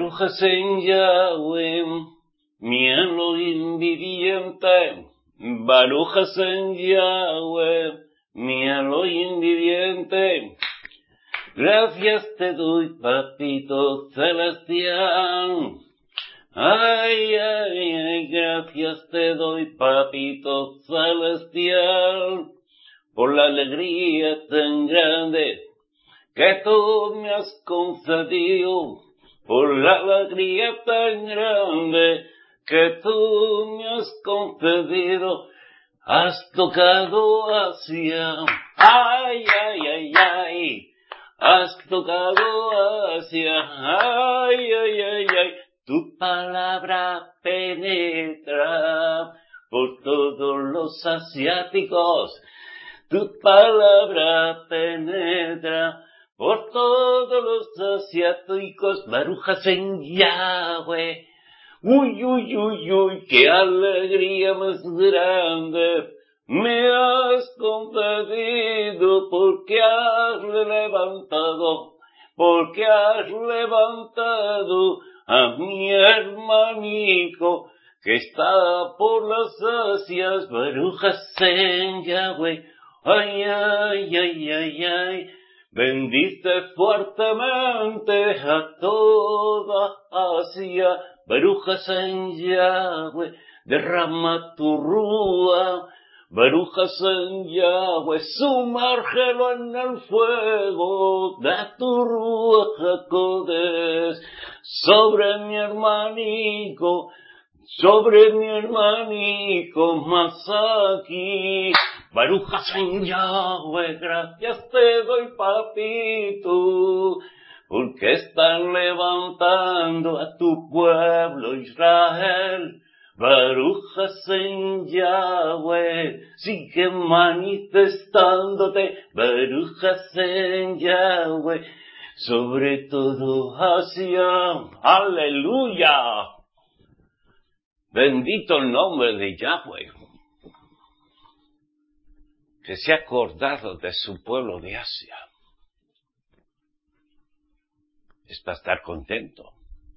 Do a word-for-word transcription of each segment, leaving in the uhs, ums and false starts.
Baruch Hashem Yahweh, mi Elohim viviente. Baruch Hashem Yahweh, mi Elohim viviente. Gracias te doy, papito celestial. Ay, ay, ay, gracias te doy, papito celestial, por la alegría tan grande que tú me has concedido, por la alegría tan grande que tú me has concedido. Has tocado Asia, ay, ay, ay, ay, has tocado Asia, ay, ay, ay, ay. Tu palabra penetra por todos los asiáticos. Tu palabra penetra por todos los asiáticos. Baruch Hashem Yahweh. Uy, uy, uy, uy, qué alegría más grande me has concedido, porque has levantado, porque has levantado a mi hermanico que está por las Asias. Baruch Hashem Yahweh. Ay, ay, ay, ay, ay. Bendice fuertemente a toda Asia. Baruch Hashem Yahweh. Derrama tu rúa. Baruch Hashem Yahweh, sumérgelo en el fuego de tu Ruach HaKodesh sobre mi hermanico, sobre mi hermanico Masaki. Baruch Hashem Yahweh, gracias te doy, papito, porque están levantando a tu pueblo Israel. Baruch Hashem Yahweh, sigue manifestándote, Baruch Hashem Yahweh, sobre todo Asia. ¡Aleluya! Bendito el nombre de Yahweh, que se ha acordado de su pueblo de Asia. Es para estar contento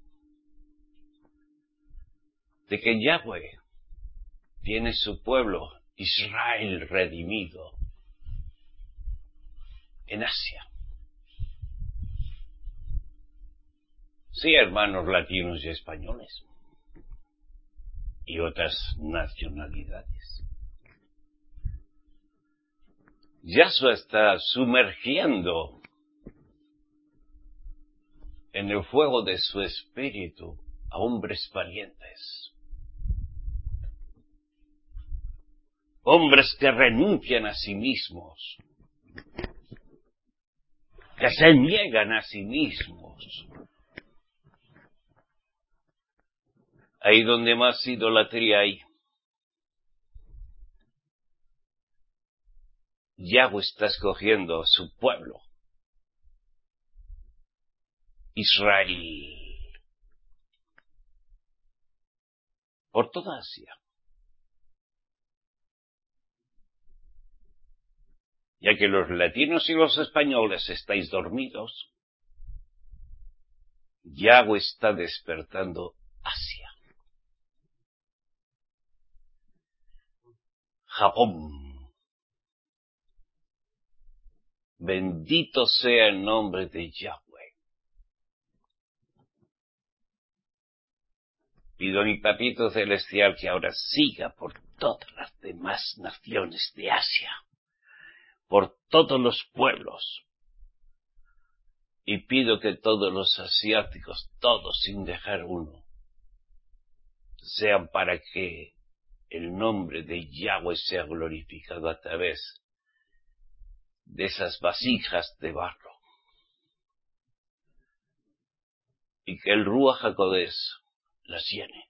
de que Yahweh tiene su pueblo Israel redimido en Asia. Sí, hermanos latinos y españoles y otras nacionalidades. Yahshua está sumergiendo en el fuego de su espíritu a hombres valientes. Hombres que renuncian a sí mismos, que se niegan a sí mismos. Ahí donde más idolatría hay, Yahweh está escogiendo a su pueblo, Israel, por toda Asia. Ya que los latinos y los españoles estáis dormidos, Yahweh está despertando Asia. Japón. Bendito sea el nombre de Yahweh. Pido a mi papito celestial que ahora siga por todas las demás naciones de Asia, por todos los pueblos, y pido que todos los asiáticos, todos sin dejar uno, sean para que el nombre de Yahweh sea glorificado a través de esas vasijas de barro, y que el Ruach HaKodesh las llene.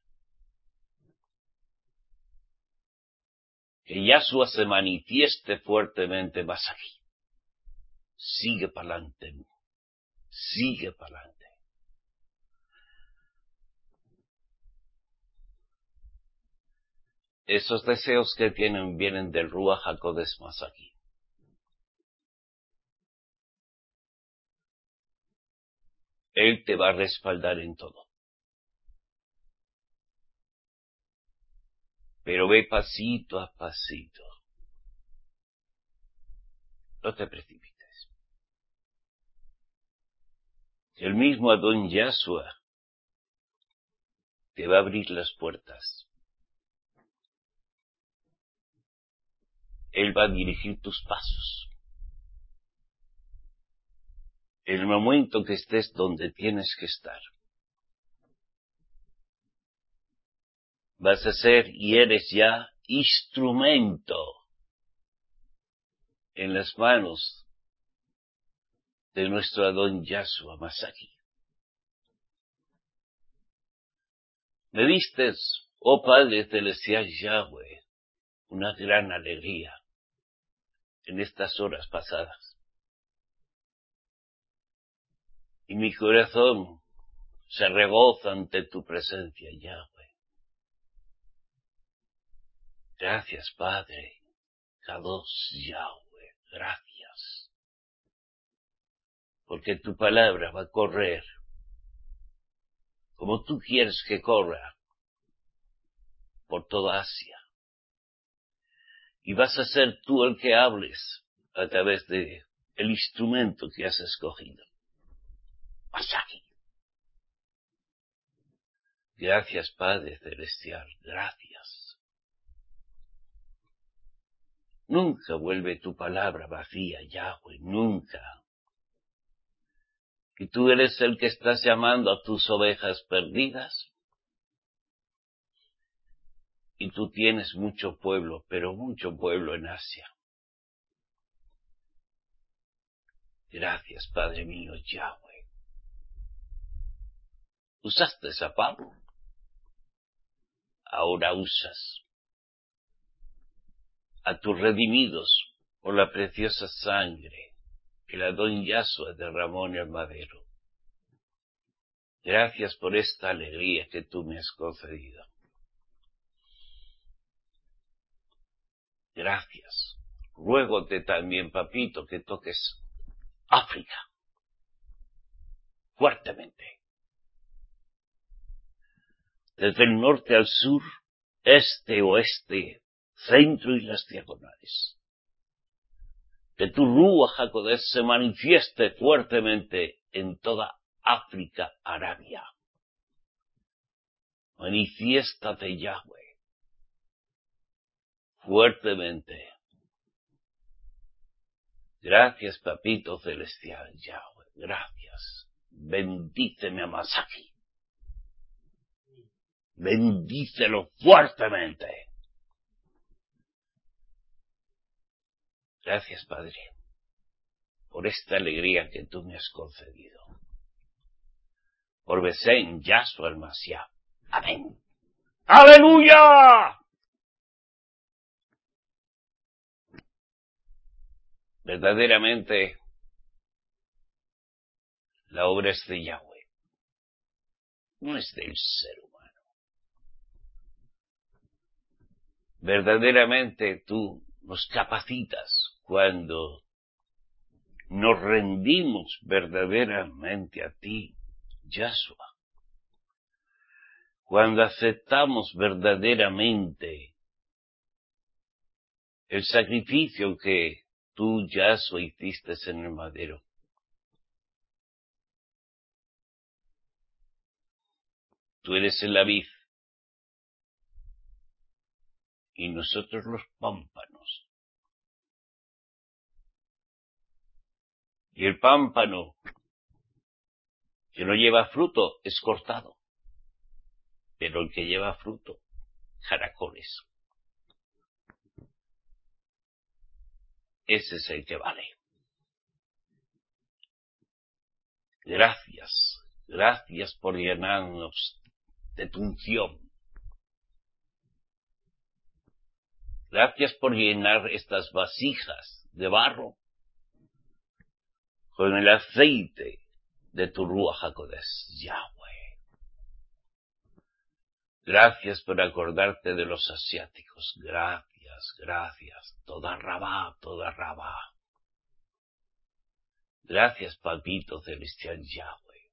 Que Yahshua se manifieste fuertemente más aquí. Sigue para adelante. Sigue para adelante. Esos deseos que tienen vienen del Ruach HaKodesh más aquí. Él te va a respaldar en todo. pero ve pasito a pasito. No te precipites. El mismo Adón Yahshua te va a abrir las puertas. Él va a dirigir tus pasos. El momento que estés donde tienes que estar, vas a ser y eres ya instrumento en las manos de nuestro Adón Yahshua Mashiach. Me diste, oh Padre Celestial Yahweh, una gran alegría en estas horas pasadas. Y mi corazón se regoza ante tu presencia, Yahweh. Gracias, Padre, Kadosh Yahweh, gracias. Porque tu palabra va a correr como tú quieres que corra por toda Asia. Y vas a ser tú el que hables a través de el instrumento que has escogido. Mashiach. Gracias, Padre Celestial, gracias. Nunca vuelve tu palabra vacía, Yahweh, nunca. Y tú eres el que estás llamando a tus ovejas perdidas. Y tú tienes mucho pueblo, pero mucho pueblo en Asia. Gracias, Padre mío, Yahweh. Usaste a Pablo. Ahora usas a tus redimidos por la preciosa sangre que el Adón Yahshua derramó en el madero. Gracias por esta alegría que tú me has concedido. Gracias. Ruégote también, papito, que toques África fuertemente. Desde el norte al sur, este, oeste, centro y las diagonales. Que tu Ruach HaKodesh se manifieste fuertemente en toda África, Arabia. Manifiéstate, Yahweh, fuertemente. Gracias, papito celestial, Yahweh, gracias. Bendíceme a Mashiach. Bendícelo fuertemente. Gracias, Padre, por esta alegría que tú me has concedido. Por Besén Yahshua el Mashiach. Amén. ¡Aleluya! Verdaderamente, la obra es de Yahweh, no es del ser humano. Verdaderamente tú nos capacitas cuando nos rendimos verdaderamente a ti, Yahshua. Cuando aceptamos verdaderamente el sacrificio que tú, Yahshua, hiciste en el madero. Tú eres la vid y nosotros los pámpanos. Y el pámpano que no lleva fruto es cortado, pero el que lleva fruto, caracoles. Ese es el que vale. Gracias, gracias por llenarnos de tu unción. Gracias por llenar estas vasijas de barro con el aceite de tu Ruach HaKodesh, Yahweh. Gracias por acordarte de los asiáticos. Gracias, gracias. Toda Rabá, toda Rabá. Gracias, papito celestial Yahweh.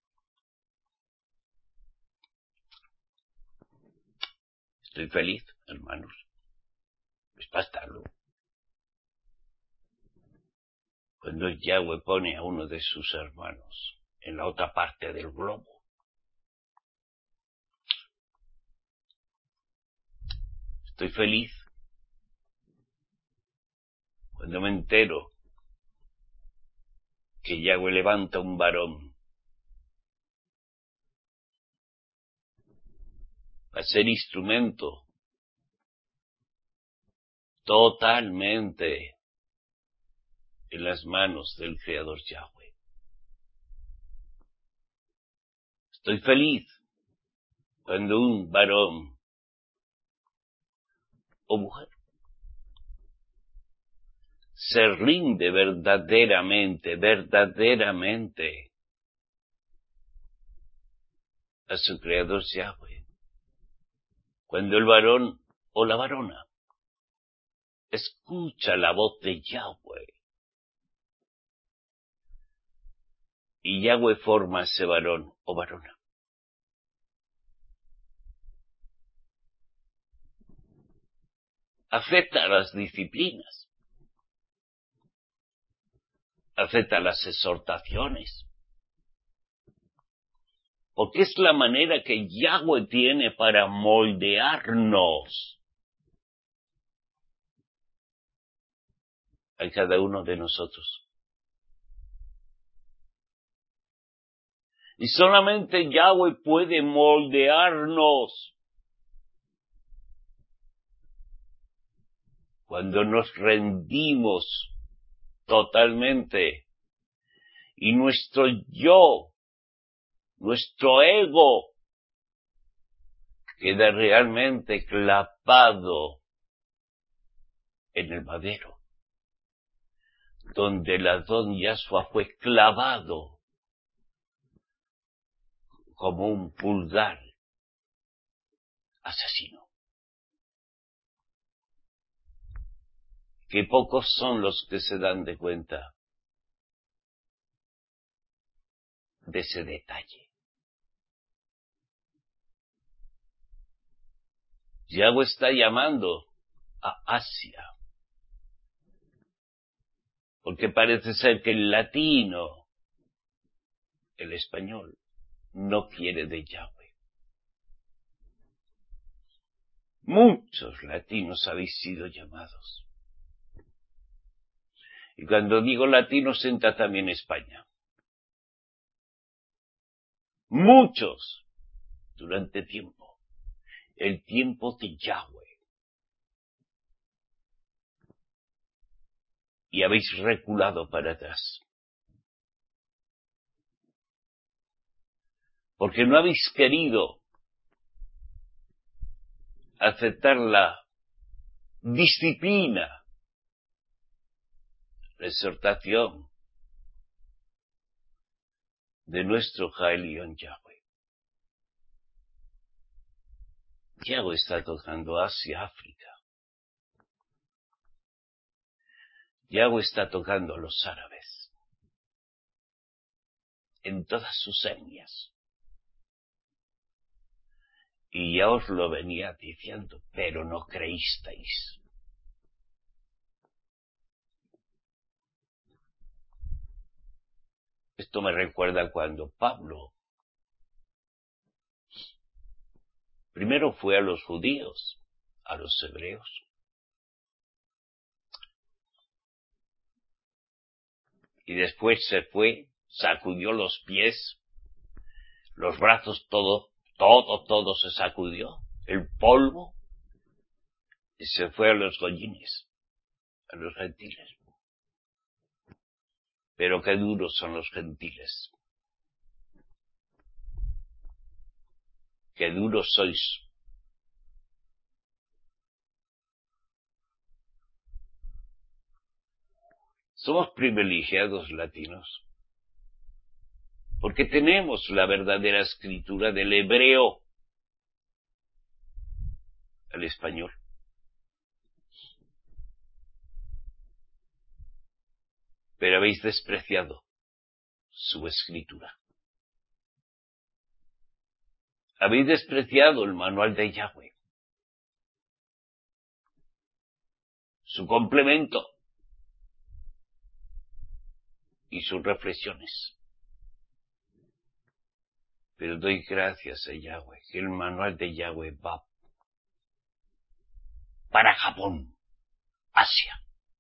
Estoy feliz, hermanos, es bastardo. Cuando Yahweh pone a uno de sus hermanos en la otra parte del globo, estoy feliz cuando me entero que Yahweh levanta un varón a ser instrumento totalmente en las manos del Creador Yahweh. Estoy feliz cuando un varón o mujer se rinde verdaderamente, verdaderamente a su Creador Yahweh. Cuando el varón o la varona escucha la voz de Yahweh y Yahweh forma a ese varón o varona. Acepta las disciplinas, acepta las exhortaciones, porque es la manera que Yahweh tiene para moldearnos a cada uno de nosotros. Y solamente Yahweh puede moldearnos cuando nos rendimos totalmente y nuestro yo, nuestro ego, queda realmente clavado en el madero, donde el Adón Yahshua fue clavado como un pulgar asesino. Que pocos son los que se dan de cuenta de ese detalle. Yahweh está llamando a Asia, porque parece ser que el latino, el español, no quiere de Yahweh. Muchos latinos habéis sido llamados. Y cuando digo latinos, entra también España. Muchos, durante tiempo, el tiempo de Yahweh. Y habéis reculado para atrás. Porque no habéis querido aceptar la disciplina, la exhortación de nuestro Jaelión Yahweh. Yahweh está tocando Asia, África. Yahweh está tocando a los árabes, en todas sus etnias. Y ya os lo venía diciendo, pero no creísteis. Esto me recuerda cuando Pablo primero fue a los judíos, a los hebreos. Y después se fue, sacudió los pies, los brazos, todo, todo, todo se sacudió, el polvo, y se fue a los goyines, a los gentiles. Pero qué duros son los gentiles. Qué duros sois. Somos privilegiados latinos, porque tenemos la verdadera escritura del hebreo al español. Pero habéis despreciado su escritura. Habéis despreciado el manual de Yahweh. su complemento y sus reflexiones. Pero doy gracias a Yahweh, que el manual de Yahweh va para Japón, Asia.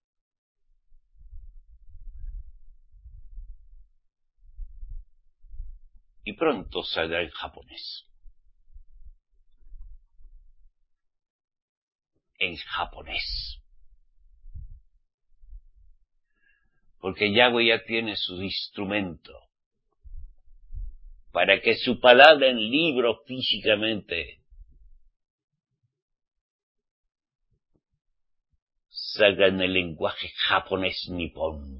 Y pronto saldrá en japonés. En japonés. Porque Yahweh ya tiene su instrumento para que su palabra en libro físicamente salga en el lenguaje japonés nipón.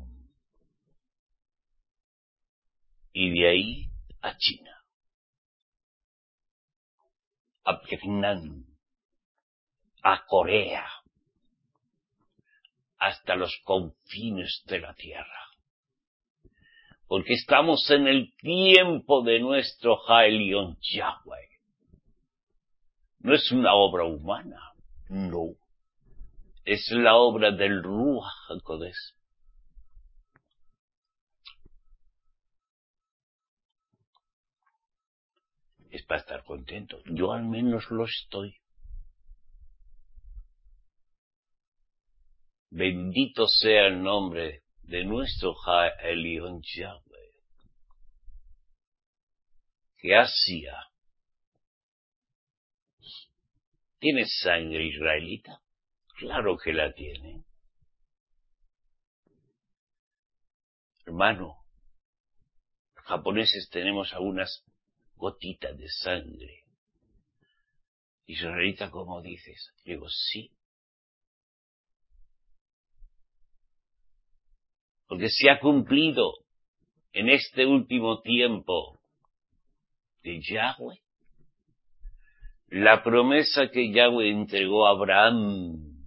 Y de ahí a China, a Vietnam, a Corea, hasta los confines de la tierra. Porque estamos en el tiempo de nuestro Haelion Yahweh. No es una obra humana, no. Es la obra del Ruach HaKodesh. Es para estar contento. Yo al menos lo estoy. Bendito sea el nombre de nuestro Haelion Yahweh. Que Asia tiene sangre israelita. Claro que la tiene. Hermano, los japoneses tenemos algunas gotitas de sangre israelita, como dices. Digo, sí. Porque se ha cumplido en este último tiempo de Yahweh la promesa que Yahweh entregó a Abraham,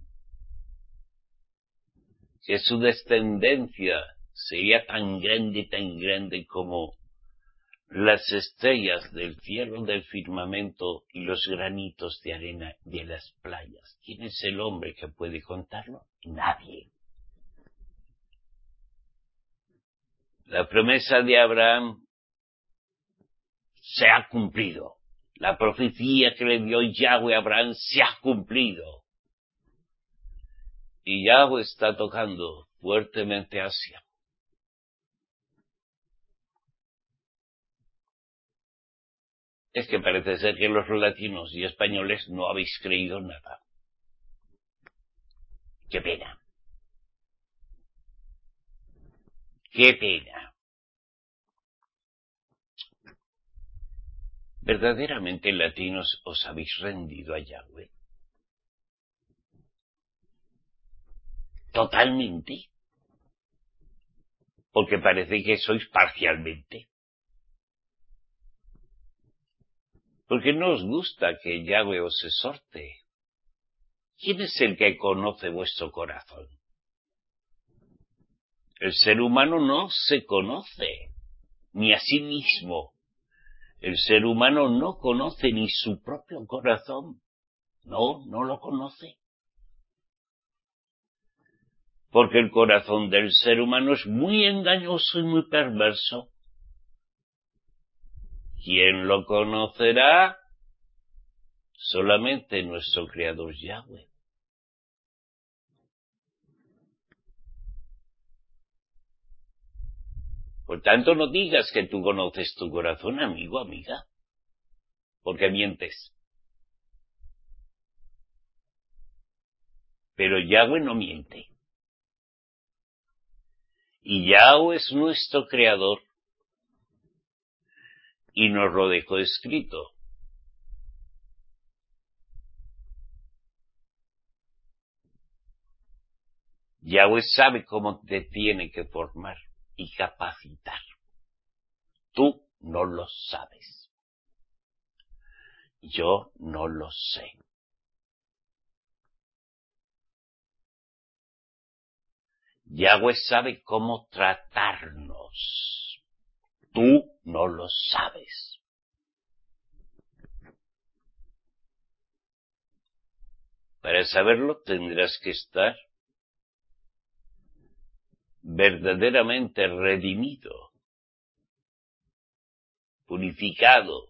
que su descendencia sería tan grande, tan grande como las estrellas del cielo del firmamento y los granitos de arena de las playas. ¿Quién es el hombre que puede contarlo? Nadie. La promesa de Abraham se ha cumplido. La profecía que le dio Yahweh a Abraham se ha cumplido. Y Yahweh está tocando fuertemente Asia. Es que parece ser que los latinos y españoles no habéis creído nada. ¡Qué pena! ¡Qué pena! ¿Verdaderamente latinos os habéis rendido a Yahweh? ¿Totalmente? Porque parece que sois parcialmente. Porque no os gusta que Yahweh os exhorte. ¿Quién es el que conoce vuestro corazón? El ser humano no se conoce, ni a sí mismo. El ser humano no conoce ni su propio corazón. No, no lo conoce. Porque el corazón del ser humano es muy engañoso y muy perverso. ¿Quién lo conocerá? Solamente nuestro Creador Yahweh. Por tanto, no digas que tú conoces tu corazón, amigo, amiga, porque mientes. Pero Yahweh no miente. Y Yahweh es nuestro Creador. Y nos lo dejó escrito. Yahweh sabe cómo te tiene que formar y capacitar. Tú no lo sabes. Yo no lo sé. Yahweh sabe cómo tratarnos. Tú no lo sabes. Para saberlo tendrás que estar verdaderamente redimido, purificado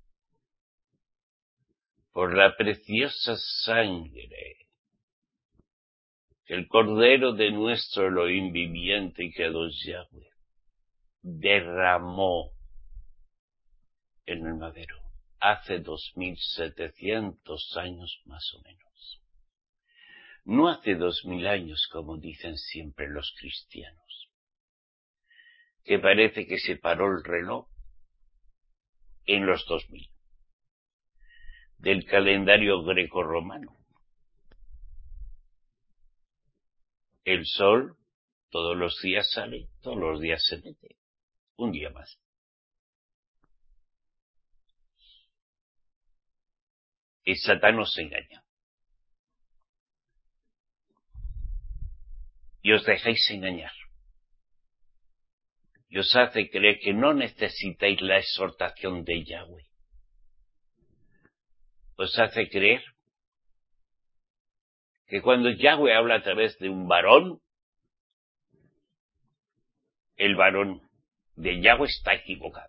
por la preciosa sangre que el Cordero de nuestro Elohim viviente y creador Yahweh derramó en el madero hace dos mil setecientos años más o menos. No hace dos mil años, como dicen siempre los cristianos, que parece que se paró el reloj en los dos mil del calendario grecorromano. El sol todos los días sale, todos los días se mete, un día más. Y Satán os engaña. Y os dejáis engañar. Y os hace creer que no necesitáis la exhortación de Yahweh. Os hace creer que cuando Yahweh habla a través de un varón, el varón de Yahweh está equivocado.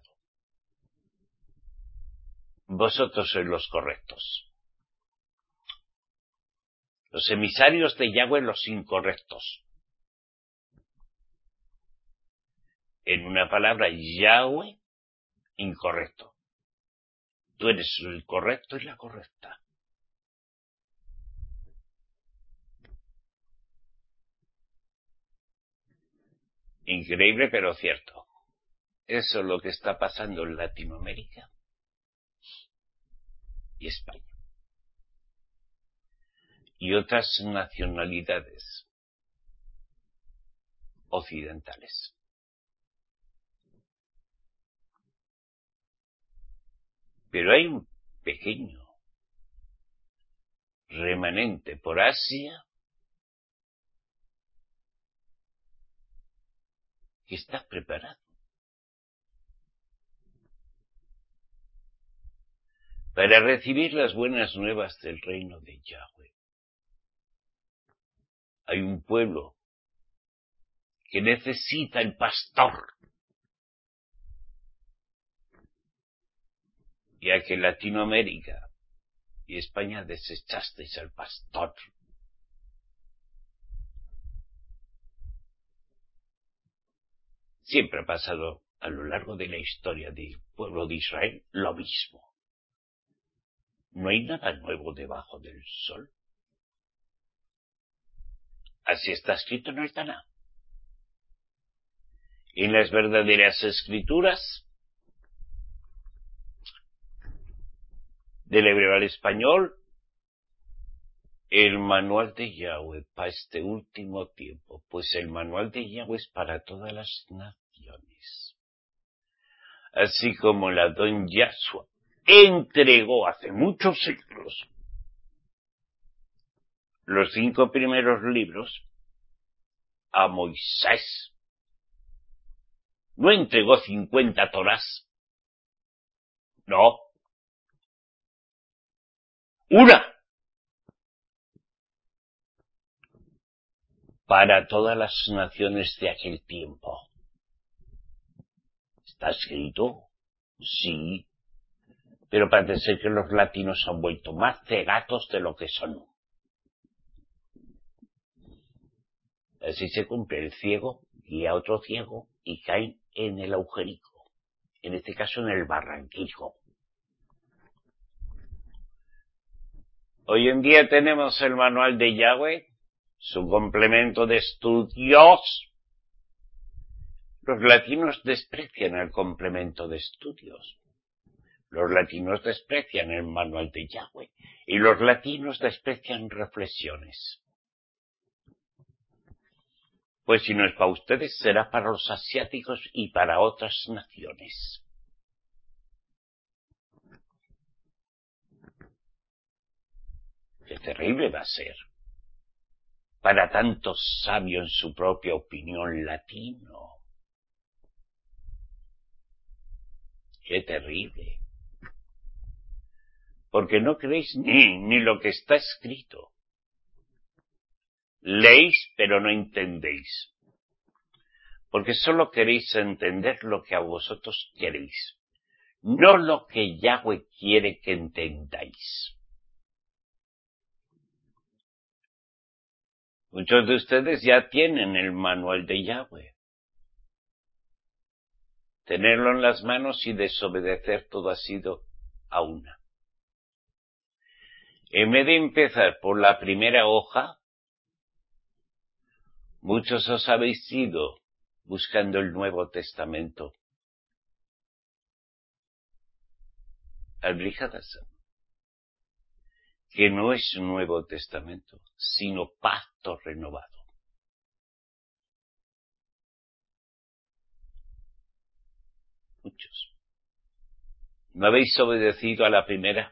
Vosotros sois los correctos. Los emisarios de Yahweh los incorrectos. En una palabra, Yahweh, incorrecto. Tú eres el correcto y la correcta. Increíble pero cierto. Eso es lo que está pasando en Latinoamérica y España. Y otras nacionalidades occidentales. Pero hay un pequeño remanente por Asia que está preparado para recibir las buenas nuevas del reino de Yahweh. Hay un pueblo que necesita el pastor, ya que Latinoamérica y España desechasteis al pastor. Siempre ha pasado a lo largo de la historia del pueblo de Israel lo mismo. No hay nada nuevo debajo del sol. Así está escrito en el Taná. En las verdaderas escrituras, del hebreo al español, el manual de Yahweh para este último tiempo, pues el manual de Yahweh es para todas las naciones. Así como la don Yahshua entregó hace muchos siglos los cinco primeros libros a Moisés. No entregó cincuenta Torás. No. Una. Para todas las naciones de aquel tiempo. ¿Está escrito? Sí. Pero parece ser que los latinos han vuelto más cegatos de lo que son. Así se cumple, el ciego guía a otro ciego y caen en el agujerico. En este caso en el barranquillo. Hoy en día tenemos el manual de Yahweh, su complemento de estudios. Los latinos desprecian el complemento de estudios. Los latinos desprecian el manual de Yahweh y los latinos desprecian reflexiones. Pues si no es para ustedes, será para los asiáticos y para otras naciones. Qué terrible va a ser para tantos sabios en su propia opinión latino. Qué terrible. Porque no creéis ni, ni lo que está escrito. Leéis, pero no entendéis. porque solo queréis entender lo que a vosotros queréis, no lo que Yahweh quiere que entendáis. Muchos de ustedes ya tienen el manual de Yahweh. Tenerlo en las manos y desobedecer todo ha sido a una. En vez de empezar por la primera hoja, muchos os habéis ido buscando el Nuevo Testamento. Al Brihadasam, que no es Nuevo Testamento, sino pacto renovado. Muchos. ¿No habéis obedecido a la primera?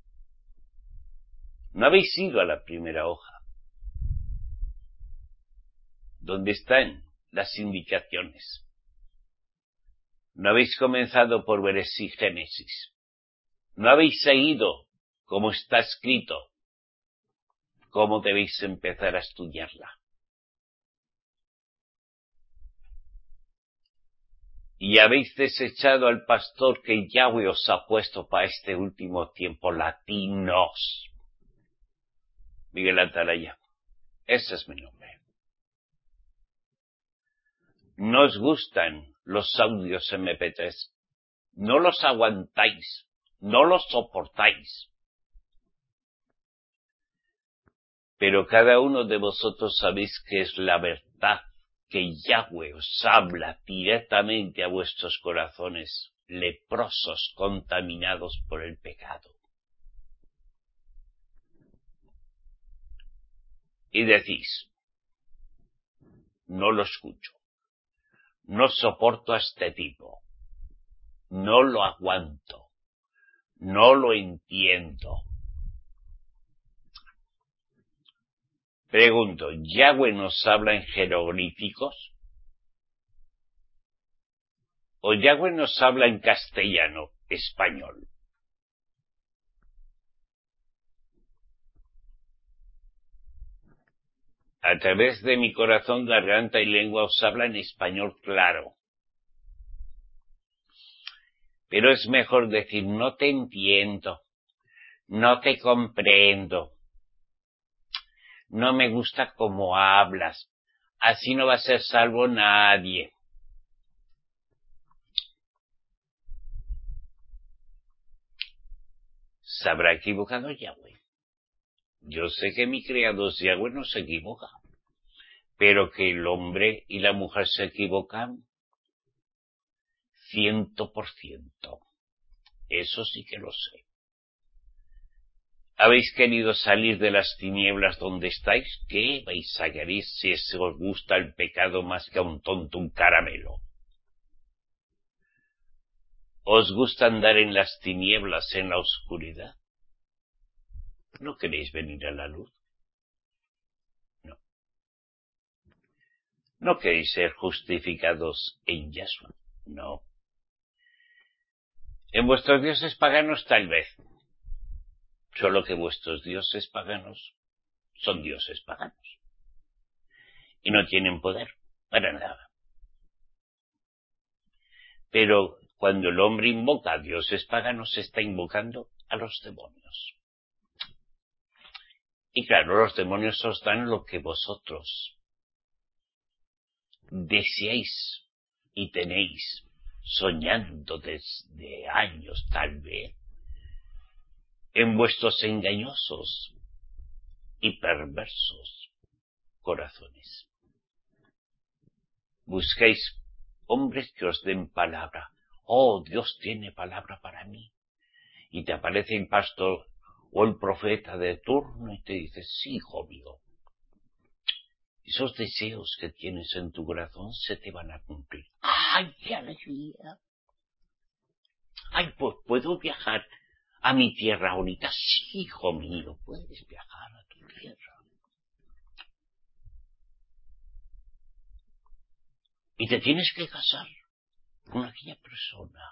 ¿No habéis ido a la primera hoja? ¿Dónde están las indicaciones? ¿No habéis comenzado por Bereshit Génesis? ¿No habéis seguido como está escrito? ¿Cómo debéis empezar a estudiarla? Y habéis desechado al pastor que Yahweh os ha puesto para este último tiempo, latinos. Miguel Atalaya, ese es mi nombre. No os gustan los audios eme pe tres, no los aguantáis, no los soportáis. Pero cada uno de vosotros sabéis que es la verdad, que Yahweh os habla directamente a vuestros corazones, leprosos, contaminados por el pecado. Y decís, no lo escucho, no soporto a este tipo, no lo aguanto, no lo entiendo. Pregunto, ¿Yahweh nos habla en jeroglíficos? ¿O Yahweh nos habla en castellano, español? A través de mi corazón, garganta y lengua os habla en español claro. Pero es mejor decir, no te entiendo, no te comprendo, no me gusta cómo hablas, así no va a ser salvo nadie. ¿Se habrá equivocado Yahweh? Yo sé que mi creador Yahweh no se equivoca, pero que el hombre y la mujer se equivocan ciento por ciento. Eso sí que lo sé. ¿Habéis querido salir de las tinieblas donde estáis? ¿Qué vais a querer si os gusta el pecado más que a un tonto un caramelo? ¿Os gusta andar en las tinieblas, en la oscuridad? ¿No queréis venir a la luz? No. ¿No queréis ser justificados en Yahshua? No. En vuestros dioses paganos tal vez. Solo que vuestros dioses paganos son dioses paganos. Y no tienen poder para nada. Pero cuando el hombre invoca a dioses paganos, está invocando a los demonios. Y claro, los demonios os dan lo que vosotros deseáis y tenéis, soñando desde años tal vez, en vuestros engañosos y perversos corazones. Buscáis hombres que os den palabra. Oh, Dios tiene palabra para mí. Y te aparece el pastor o el profeta de turno y te dice, sí, hijo mío, esos deseos que tienes en tu corazón se te van a cumplir. ¡Ay, qué alegría! ¡Ay, pues puedo viajar a mi tierra ahorita! Sí, hijo mío, puedes viajar a tu tierra. Y te tienes que casar con aquella persona.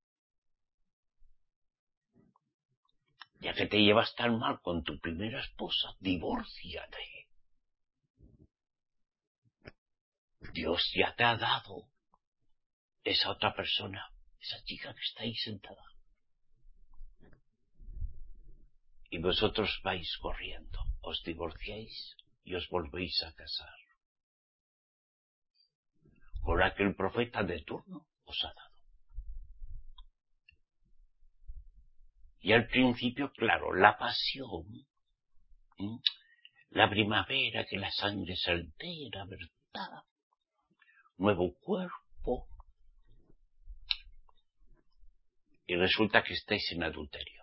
Ya que te llevas tan mal con tu primera esposa, divórciate. Dios ya te ha dado esa otra persona, esa chica que está ahí sentada. Y vosotros vais corriendo, os divorciáis y os volvéis a casar con la que el profeta de turno os ha dado. Y al principio, claro, la pasión, ¿eh? La primavera, que la sangre se altera, ¿verdad? Nuevo cuerpo. Y resulta que estáis en adulterio.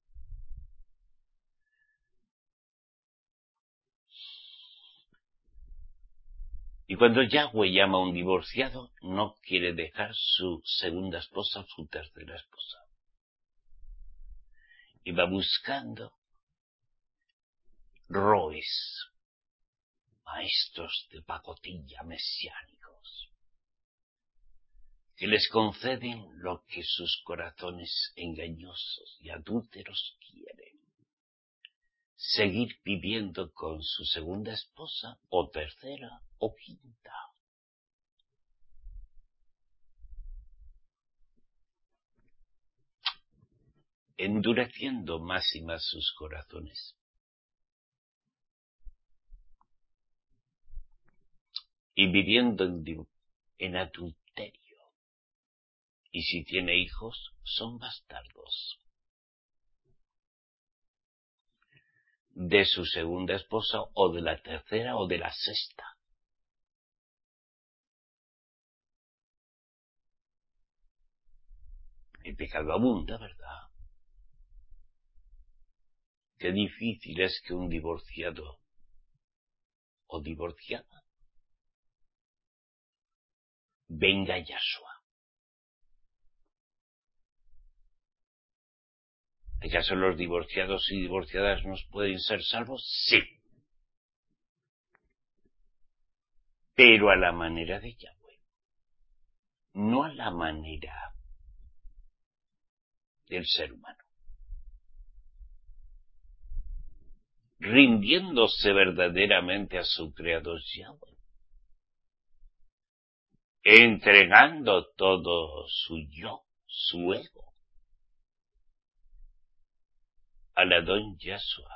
Y cuando Yahweh llama a un divorciado, no quiere dejar su segunda esposa o su tercera esposa. Y va buscando roes, maestros de pacotilla mesiánicos, que les conceden lo que sus corazones engañosos y adúlteros quieren. Seguir viviendo con su segunda esposa, o tercera, o quinta. Endureciendo más y más sus corazones. Y viviendo en, en adulterio. Y si tiene hijos, son bastardos de su segunda esposa, o de la tercera, o de la sexta. El pecado abunda, ¿verdad? Qué difícil es que un divorciado o divorciada venga a Yahshua. ¿Acaso los divorciados y divorciadas no pueden ser salvos? Sí. Pero a la manera de Yahweh. No a la manera del ser humano. Rindiéndose verdaderamente a su creador Yahweh. Entregando todo su yo, su ego, al Adón Yahshua.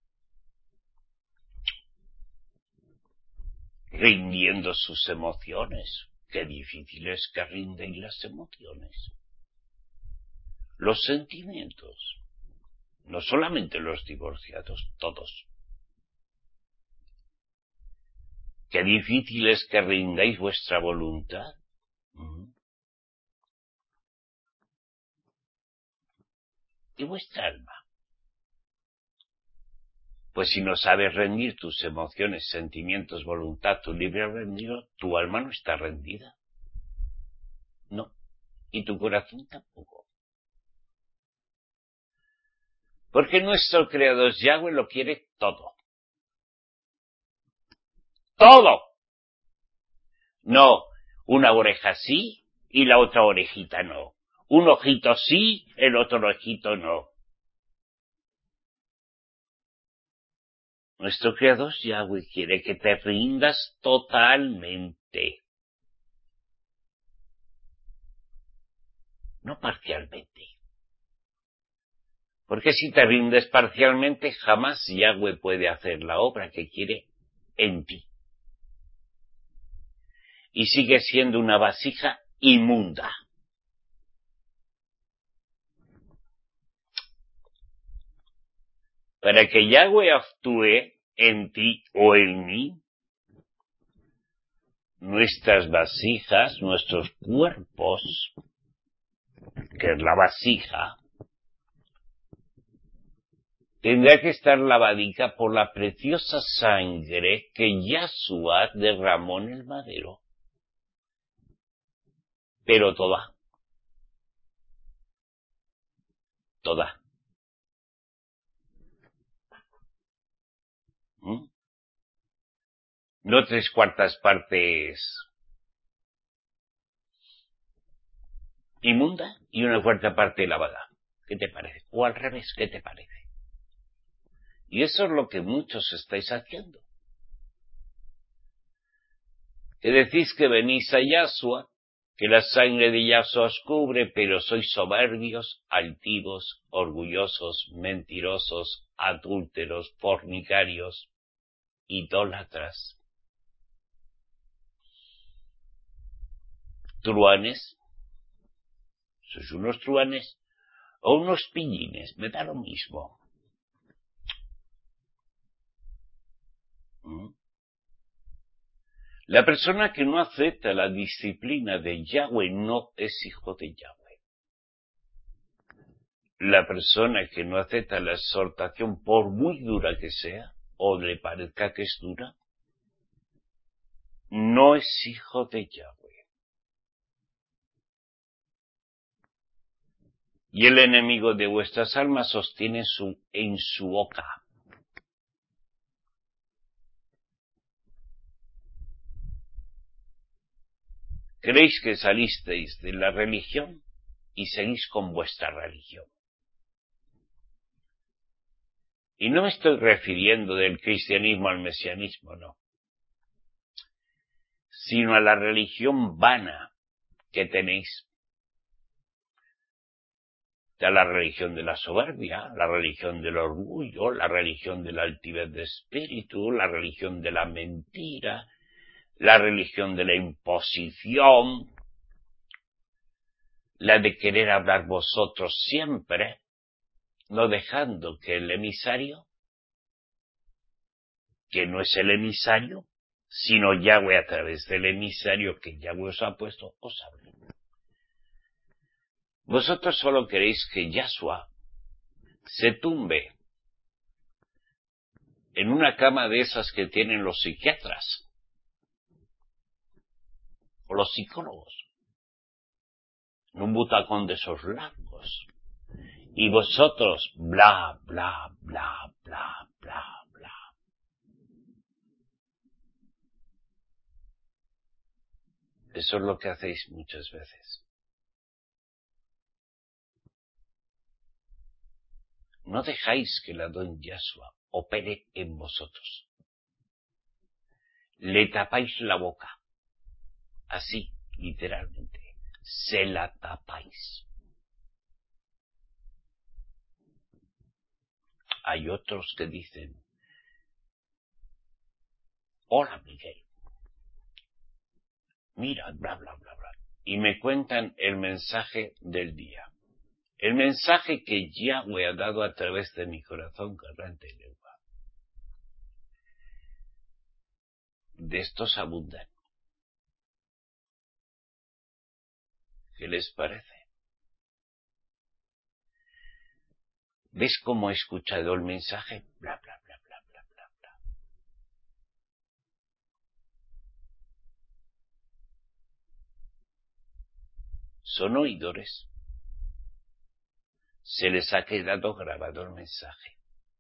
Rindiendo sus emociones. Qué difícil es que rinden las emociones. Los sentimientos. No solamente los divorciados, todos. Qué difícil es que rindáis vuestra voluntad. ¿Mm? Y vuestra alma. Pues si no sabes rendir tus emociones, sentimientos, voluntad, tu libre albedrío, tu alma no está rendida. No. Y tu corazón tampoco. Porque nuestro creador Yahweh lo quiere todo. ¡Todo! No, una oreja sí y la otra orejita no. Un ojito sí, el otro ojito no. Nuestro creador Yahweh quiere que te rindas totalmente. No parcialmente. Porque si te rindes parcialmente, jamás Yahweh puede hacer la obra que quiere en ti. Y sigue siendo una vasija inmunda. Para que Yahweh actúe en ti o en mí, nuestras vasijas, nuestros cuerpos, que es la vasija, tendrá que estar lavadica por la preciosa sangre que Yahshua derramó en el madero. Pero toda. Toda. ¿Mm? No tres cuartas partes inmunda y una cuarta parte lavada. ¿Qué te parece? O al revés, ¿qué te parece? Y eso es lo que muchos estáis haciendo. que decís que venís a Yahshua, que la sangre de Yahshua os cubre, pero sois soberbios, altivos, orgullosos, mentirosos, adúlteros, fornicarios, idólatras, truanes, sois unos truanes o unos pillines, me da lo mismo. ¿Mm? La persona que no acepta la disciplina de Yahweh no es hijo de Yahweh. La persona que no acepta la exhortación, por muy dura que sea, o le parezca que es dura, no es hijo de Yahweh. Y el enemigo de vuestras almas os tiene su, en su boca. Creéis que salisteis de la religión y seguís con vuestra religión. Y no me estoy refiriendo del cristianismo al mesianismo, no, sino a la religión vana que tenéis, a la religión de la soberbia, la religión del orgullo, la religión de la altivez de espíritu, la religión de la mentira, la religión de la imposición, la de querer hablar vosotros siempre, no dejando que el emisario, que no es el emisario, sino Yahweh a través del emisario que Yahweh os ha puesto, os hable. Vosotros solo queréis que Yahshua se tumbe en una cama de esas que tienen los psiquiatras o los psicólogos, en un butacón de esos largos, y vosotros bla, bla, bla, bla, bla, bla. Eso es lo que hacéis muchas veces. No dejáis que la don Yahshua opere en vosotros. Le tapáis la boca. Así, literalmente. Se la tapáis. Hay otros que dicen, hola Miguel, mira, bla, bla, bla, bla. Y me cuentan el mensaje del día. El mensaje que Yahweh ha dado a través de mi corazón, garganta y lengua. De estos abundan. ¿Qué les parece? ¿Ves cómo he escuchado el mensaje? Bla, bla, bla, bla, bla, bla, bla. Son oidores. Se les ha quedado grabado el mensaje.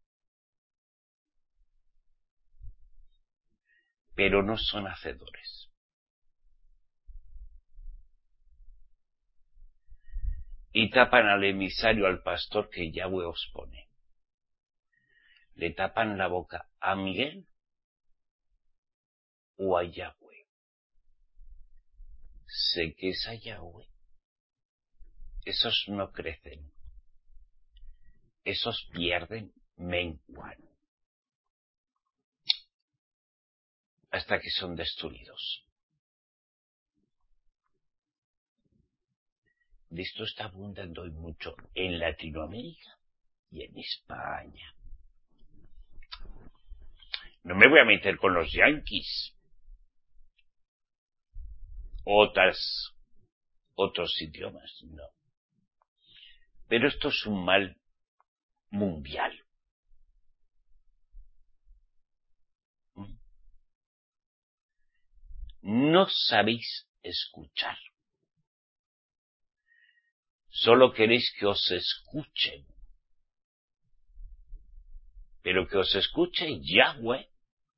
Pero no son hacedores. Y tapan al emisario, al pastor que Yahweh os pone. Le tapan la boca a Miguel o a Yahweh. Sé que es a Yahweh. Esos no crecen. Esos pierden, menguan. Hasta que son destruidos. De esto está abundando hoy mucho en Latinoamérica y en España. No me voy a meter con los yanquis. Otras, otros idiomas, no. Pero esto es un mal mundial. No sabéis escuchar. Solo queréis que os escuchen. Pero que os escuche Yahweh.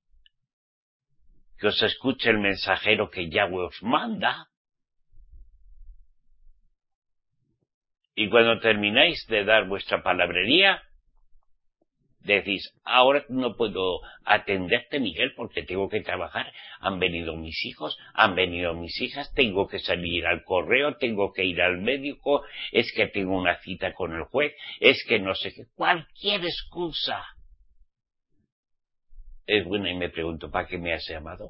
Que os escuche el mensajero que Yahweh os manda. Y cuando termináis de dar vuestra palabrería, Decís, ahora no puedo atenderte, Miguel, porque tengo que trabajar. Han venido mis hijos, han venido mis hijas, tengo que salir al correo, tengo que ir al médico, es que tengo una cita con el juez, es que no sé qué. Cualquier excusa es buena, y me pregunto, ¿para qué me has llamado?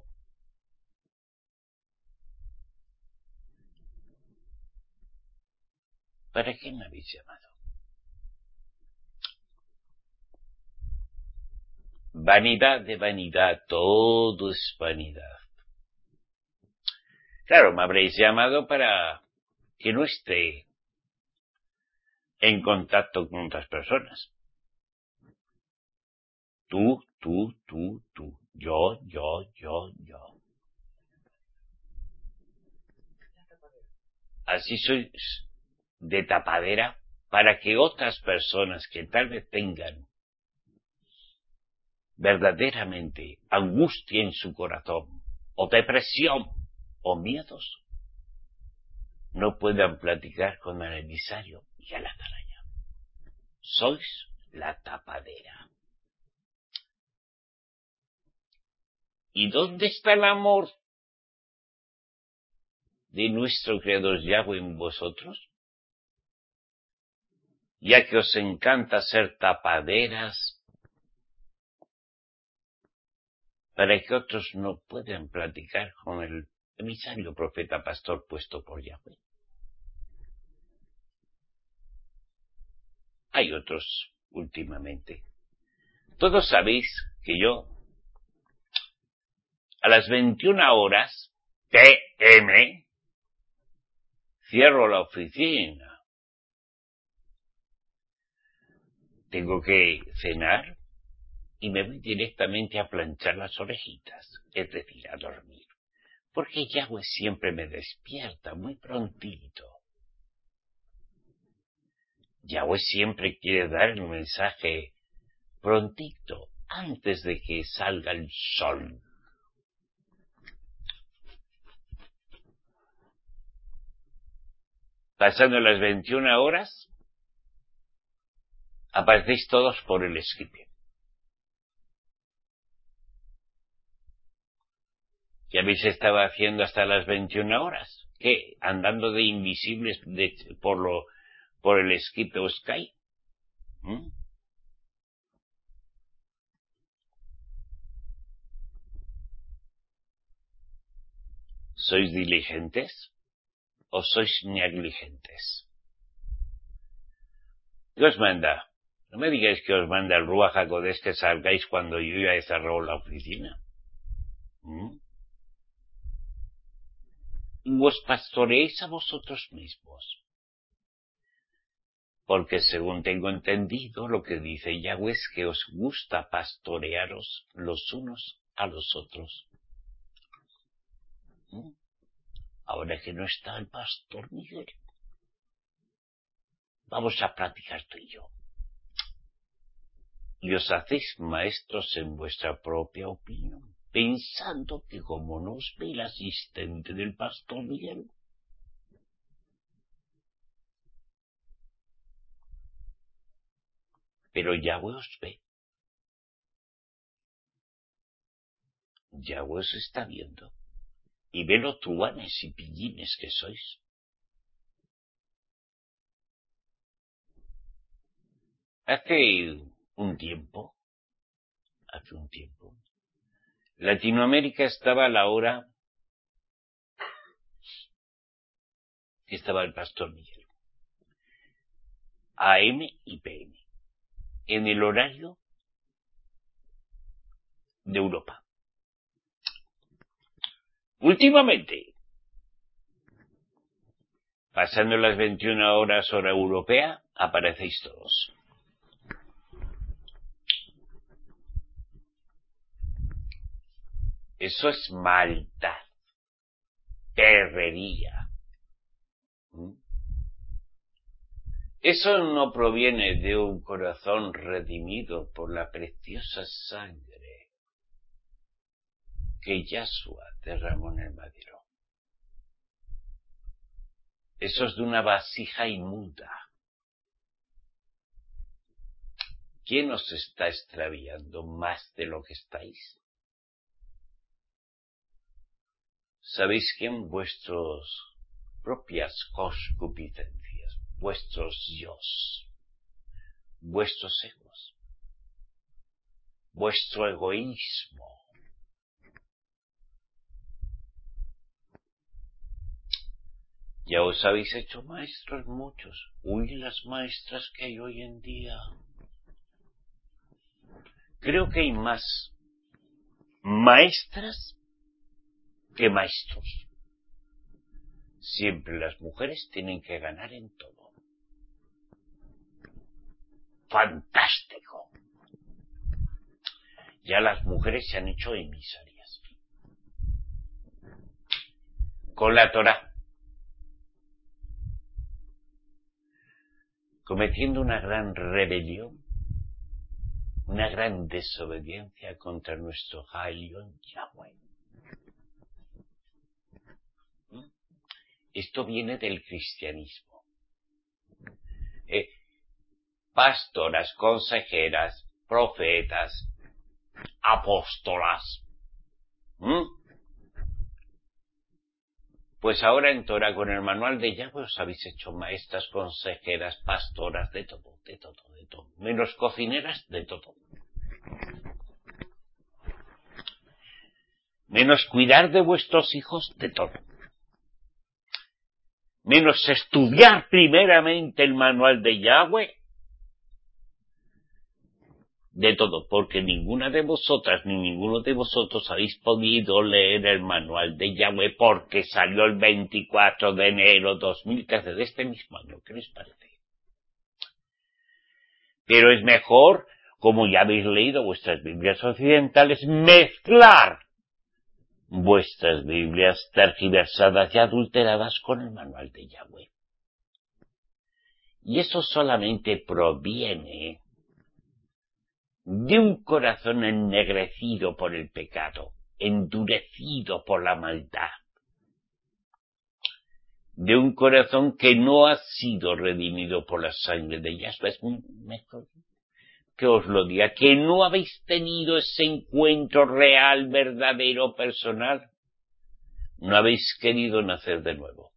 ¿Para qué me habéis llamado? Vanidad de vanidad, todo es vanidad. Claro, me habréis llamado para que no esté en contacto con otras personas. Tú, tú, tú, tú. Yo, yo, yo, yo. Así sois de tapadera para que otras personas que tal vez tengan verdaderamente angustia en su corazón, o depresión, o miedos, no puedan platicar con el emisario y a la atalaya. Sois la tapadera. ¿Y dónde está el amor de nuestro Creador Yahweh en vosotros? Ya que os encanta ser tapaderas para que otros no puedan platicar con el emisario, profeta, pastor puesto por Yahweh. Hay otros últimamente. Todos sabéis que yo a las veintiuna horas P M cierro la oficina. Tengo que cenar y me voy directamente a planchar las orejitas, es decir, a dormir. Porque Yahweh siempre me despierta muy prontito. Yahweh siempre quiere dar el mensaje prontito, antes de que salga el sol. Pasando las veintiuna horas, aparecéis todos por el esquipe. ¿Qué habéis estado haciendo hasta las veintiuna horas? ¿Qué? ¿Andando de invisibles de, por lo por el esquipe o Sky? ¿Mm? ¿Sois diligentes o sois negligentes? ¿Qué os manda? No me digáis que os manda el Ruach HaKodesh que salgáis cuando yo ya he cerrado la oficina. ¿Mm? Os pastoreéis a vosotros mismos. Porque según tengo entendido, lo que dice Yahweh es que os gusta pastorearos los unos a los otros. ¿Mm? Ahora que no está el pastor Miguel, vamos a practicar tú y yo. Y os hacéis maestros en vuestra propia opinión, pensando que como no os ve el asistente del pastor Miguel, pero Yahweh os ve. Yahweh os está viendo. Y ve los truanes y pillines que sois. Hace un tiempo, hace un tiempo, Latinoamérica estaba a la hora que estaba el pastor Miguel. A M y P M. En el horario de Europa. Últimamente, pasando las veintiuna horas hora europea, aparecéis todos. Eso es maldad, perrería. ¿Mm? Eso no proviene de un corazón redimido por la preciosa sangre que Yahshua derramó en el madero. Eso es de una vasija inmunda. ¿quién os está extraviando más de lo que estáis? ¿Sabéis quién? Vuestras propias concupiscencias, vuestros yos, vuestros egos, vuestro egoísmo. Ya os habéis hecho maestros muchos. Uy, las maestras que hay hoy en día. Creo que hay más maestras que maestros. Siempre las mujeres tienen que ganar en todo. Fantástico. Ya las mujeres se han hecho emisarias. Con la Torá. Cometiendo una gran rebelión, una gran desobediencia contra nuestro Elión Yahweh. Esto viene del cristianismo. Eh, pastoras, consejeras, profetas, apóstolas. ¿Mm? Pues ahora en Torah, con el manual de Yahweh, os habéis hecho maestras, consejeras, pastoras, de todo, de todo, de todo. Menos cocineras, de todo. Menos cuidar de vuestros hijos, de todo. Menos estudiar primeramente el manual de Yahweh, de todo, porque ninguna de vosotras ni ninguno de vosotros habéis podido leer el manual de Yahweh porque salió el veinticuatro de enero de dos mil trece de este mismo año. ¿Qué les parece? Pero es mejor, como ya habéis leído vuestras Biblias occidentales, mezclar vuestras Biblias tergiversadas y adulteradas con el manual de Yahweh. Y eso solamente proviene de un corazón ennegrecido por el pecado, endurecido por la maldad, de un corazón que no ha sido redimido por la sangre de Yahshua. Es mejor que os lo diga, que no habéis tenido ese encuentro real, verdadero, personal. No habéis querido nacer de nuevo.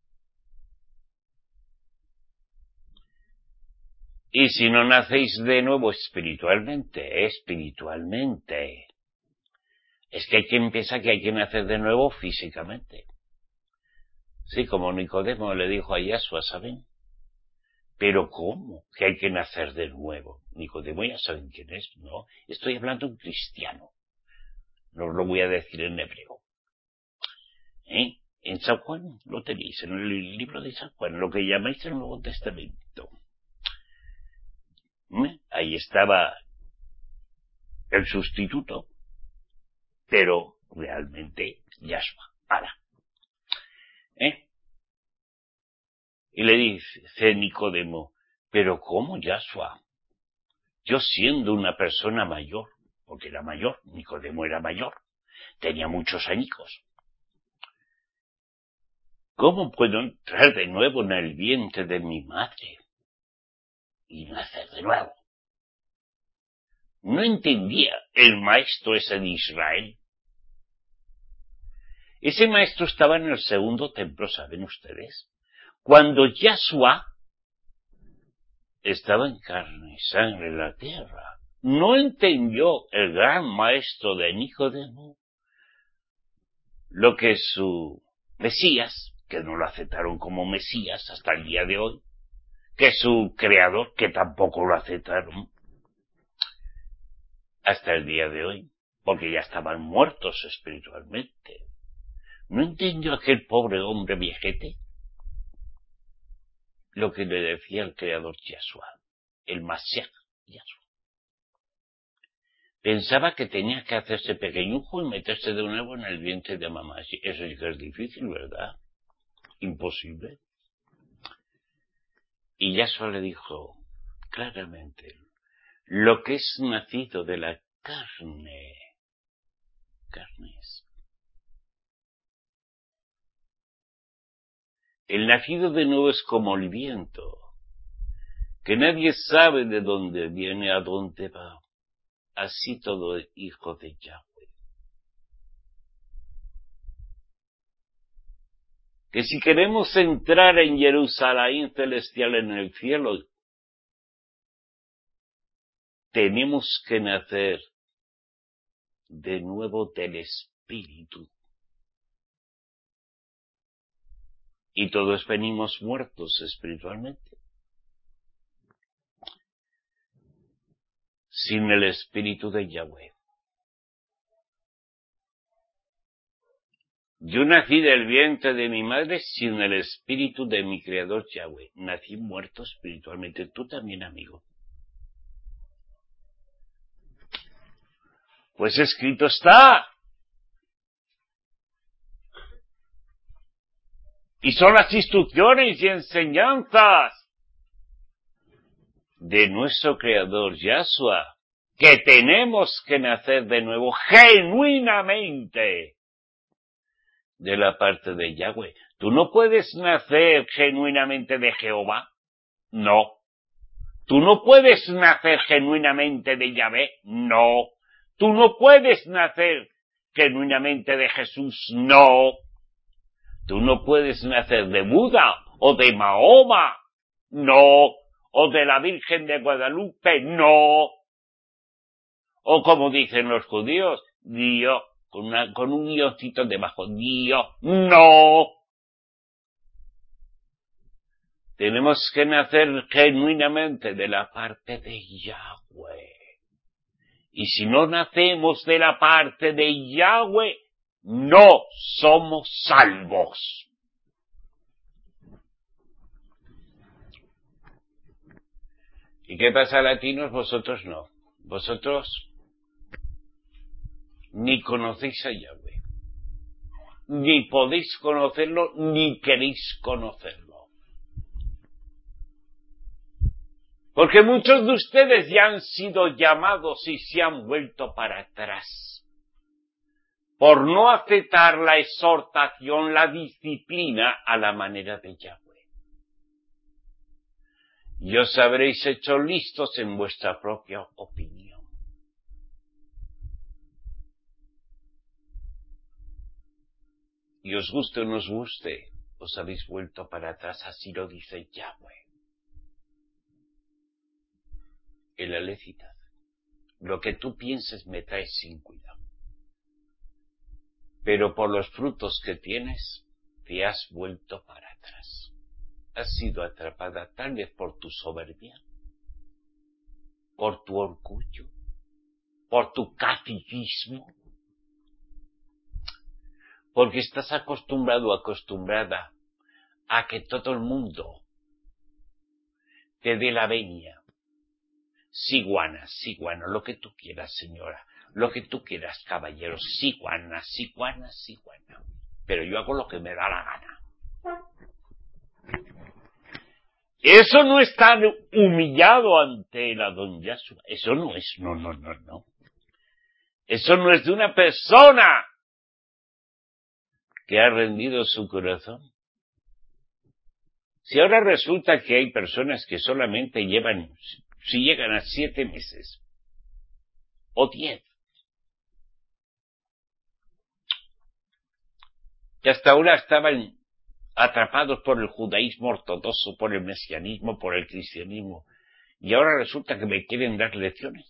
Y si no nacéis de nuevo espiritualmente, espiritualmente, es que hay quien piensa que hay que nacer de nuevo físicamente. Sí, como Nicodemo le dijo a Yahshua, ¿saben? Pero ¿cómo? Que hay que nacer de nuevo. Nicodemo ya saben quién es, ¿no? Estoy hablando de un cristiano. No os lo voy a decir en hebreo. ¿Eh? En San Juan lo tenéis, en el libro de San Juan, lo que llamáis el Nuevo Testamento. ¿Eh? Ahí estaba el sustituto, pero realmente Yahshua. Para. ¿Eh? Y le dice Nicodemo, pero ¿cómo, Yahshua? Yo siendo una persona mayor, porque era mayor, Nicodemo era mayor, tenía muchos añicos. ¿Cómo puedo entrar de nuevo en el vientre de mi madre y nacer de nuevo? No entendía el maestro ese de Israel. Ese maestro estaba en el segundo templo, ¿saben ustedes? Cuando Yahshua estaba en carne y sangre en la tierra, no entendió el gran maestro de Nicodemo lo que su Mesías, que no lo aceptaron como Mesías hasta el día de hoy, que su creador, que tampoco lo aceptaron hasta el día de hoy, porque ya estaban muertos espiritualmente. ¿No entendió aquel pobre hombre viejete lo que le decía el creador Yahshua, el Mashiach Yahshua? Pensaba que tenía que hacerse pequeñujo y meterse de nuevo en el vientre de mamá. Eso sí que es difícil, ¿verdad? Imposible. Y Yahshua le dijo claramente, lo que es nacido de la carne, carne es. El nacido de nuevo es como el viento, que nadie sabe de dónde viene, a dónde va. Así todo el hijo de Yahweh. Que si queremos entrar en Jerusalén celestial, en el cielo, tenemos que nacer de nuevo del Espíritu. Y todos venimos muertos espiritualmente. Sin el Espíritu de Yahweh. Yo nací del vientre de mi madre sin el Espíritu de mi Creador Yahweh. Nací muerto espiritualmente. Tú también, amigo. Pues escrito está. Y son las instrucciones y enseñanzas de nuestro Creador Yahshua, que tenemos que nacer de nuevo genuinamente de la parte de Yahweh. Tú no puedes nacer genuinamente de Jehová. No. Tú no puedes nacer genuinamente de Yahvé. No. Tú no puedes nacer genuinamente de Jesús. No. Tú no puedes nacer de Buda o de Mahoma. No. O de la Virgen de Guadalupe. No. O como dicen los judíos, Dios, con, una, con un diosito debajo. Dios. No. Tenemos que nacer genuinamente de la parte de Yahweh. Y si no nacemos de la parte de Yahweh, no somos salvos. ¿Y qué pasa, latinos? Vosotros no. Vosotros ni conocéis a Yahweh. Ni podéis conocerlo, ni queréis conocerlo. Porque muchos de ustedes ya han sido llamados y se han vuelto para atrás. Por no aceptar la exhortación, la disciplina a la manera de Yahweh. Y os habréis hecho listos en vuestra propia opinión. Y os guste o no os guste, os habéis vuelto para atrás, así lo dice Yahweh. En la lecita. Lo que tú pienses me traes sin cuidado. Pero por los frutos que tienes, te has vuelto para atrás. Has sido atrapada tal vez por tu soberbia, por tu orgullo, por tu caciquismo, porque estás acostumbrado, acostumbrada a que todo el mundo te dé la venia. Sí, guana, sí, guana, lo que tú quieras, señora, lo que tú quieras, caballero, sí, guana, sí, guana, sí, guana. Pero yo hago lo que me da la gana. Eso no es tan humillado ante el Adón Yahshua. Eso no es, no, no, no, no. Eso no es de una persona que ha rendido su corazón. Si ahora resulta que hay personas que solamente llevan, si llegan a siete meses, o diez, que hasta ahora estaban atrapados por el judaísmo ortodoxo, por el mesianismo, por el cristianismo, y ahora resulta que me quieren dar lecciones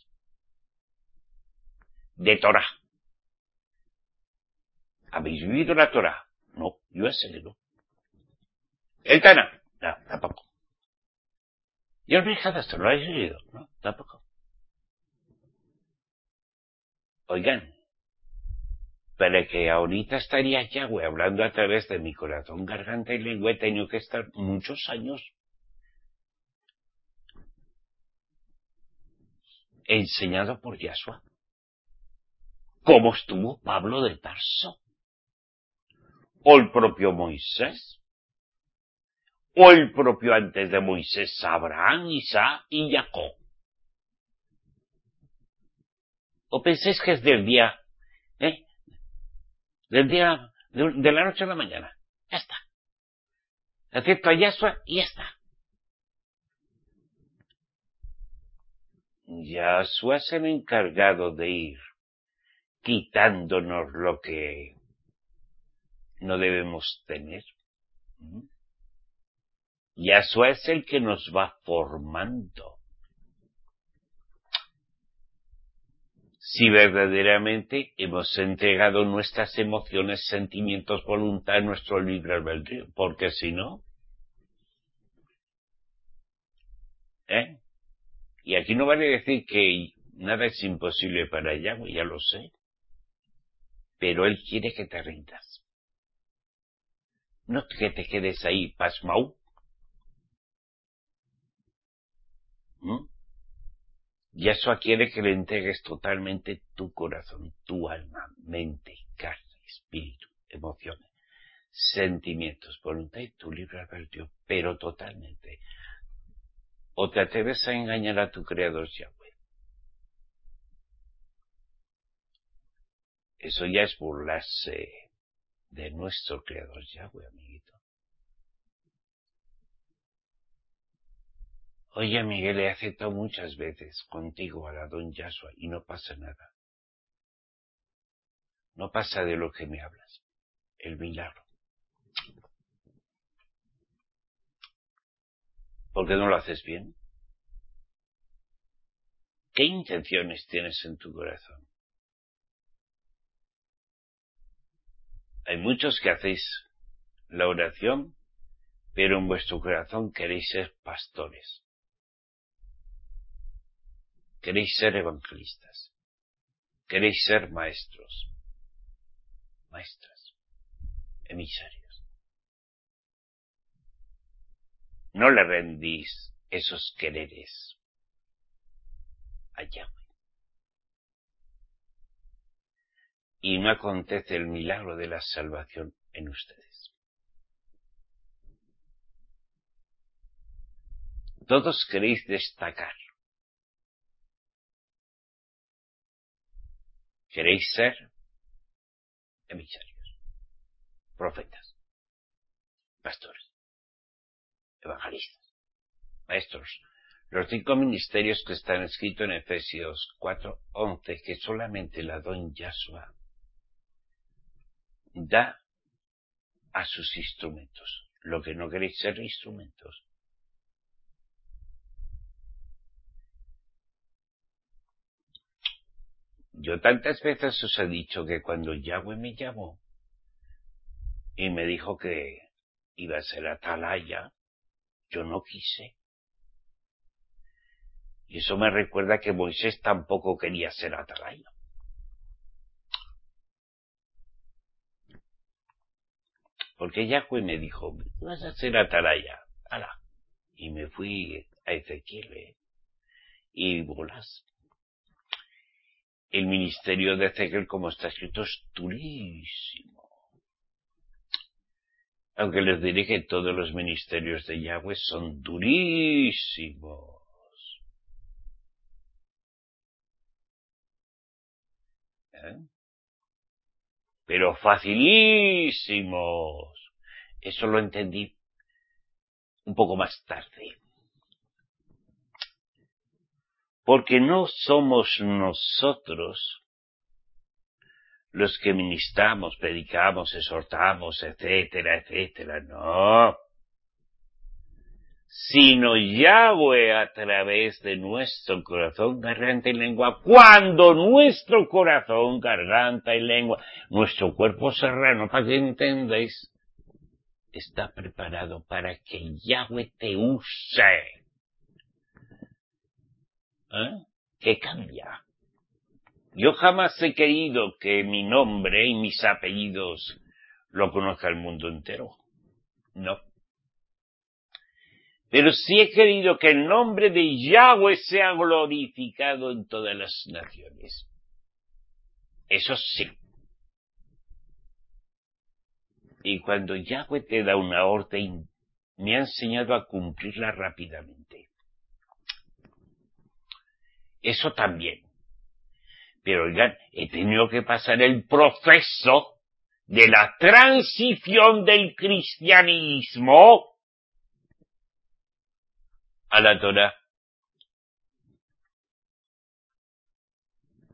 de Torah. ¿Habéis vivido la Torah? No, yo ese no. ¿El Tana? No, tampoco. ¿Y el Brihadastro lo habéis vivido? No, tampoco. Oigan, pero que ahorita estaría Yahweh hablando a través de mi corazón, garganta y lengua, he tenido que estar muchos años enseñado por Yahshua. ¿Cómo estuvo Pablo de Tarso? ¿O el propio Moisés? ¿O el propio antes de Moisés, Abraham, Isaac y Jacob? ¿O pensáis que es del día, eh? Del día, de, de la noche a la mañana? Ya está. Acepto a Yahshua y ya está. Yahshua es el encargado de ir quitándonos lo que no debemos tener. Yahshua es el que nos va formando. Si verdaderamente hemos entregado nuestras emociones, sentimientos, voluntad, nuestro libre albedrío, porque si no, ¿eh? Y aquí no vale decir que nada es imposible para Yahweh, ya lo sé, pero Él quiere que te rindas, no que te quedes ahí pasmao. ¿Mm? Yahshua quiere que le entregues totalmente tu corazón, tu alma, mente, carne, espíritu, emociones, sentimientos, voluntad y tu libre albedrío, pero totalmente. ¿O te atreves a engañar a tu Creador Yahweh? Eso ya es burlarse de nuestro Creador Yahweh, amiguito. Oye, Miguel, he aceptado muchas veces contigo a la don Yahshua y no pasa nada. No pasa de lo que me hablas. El milagro. ¿Por qué no lo haces bien? ¿Qué intenciones tienes en tu corazón? Hay muchos que hacéis la oración, pero en vuestro corazón queréis ser pastores. Queréis ser evangelistas. Queréis ser maestros. Maestras. Emisarios. No le rendís esos quereres a Yahweh. Y no acontece el milagro de la salvación en ustedes. Todos queréis destacar. Queréis ser emisarios, profetas, pastores, evangelistas, maestros. Los cinco ministerios que están escritos en Efesios cuatro once, que solamente la don Yahshua da a sus instrumentos. Lo que no queréis ser instrumentos. Yo tantas veces os he dicho que cuando Yahweh me llamó y me dijo que iba a ser atalaya, yo no quise. Y eso me recuerda que Moisés tampoco quería ser atalaya. Porque Yahweh me dijo, vas a ser atalaya. ¡Hala! Y me fui a Ezequiel, ¿eh? Y bolas. El ministerio de Ezequiel, como está escrito, es durísimo. Aunque les diré que todos los ministerios de Yahweh son durísimos. ¿Eh? Pero facilísimos. Eso lo entendí un poco más tarde. Porque no somos nosotros los que ministramos, predicamos, exhortamos, etcétera, etcétera, no. Sino Yahweh a través de nuestro corazón, garganta y lengua, cuando nuestro corazón, garganta y lengua, nuestro cuerpo serrano, para que entendáis, está preparado para que Yahweh te use. ¿Eh? ¿Qué cambia? Yo jamás he querido que mi nombre y mis apellidos lo conozca el mundo entero. No. Pero sí he querido que el nombre de Yahweh sea glorificado en todas las naciones. Eso sí. Y cuando Yahweh te da una orden, me ha enseñado a cumplirla rápidamente. Eso también. Pero oigan, he tenido que pasar el proceso de la transición del cristianismo a la Torá.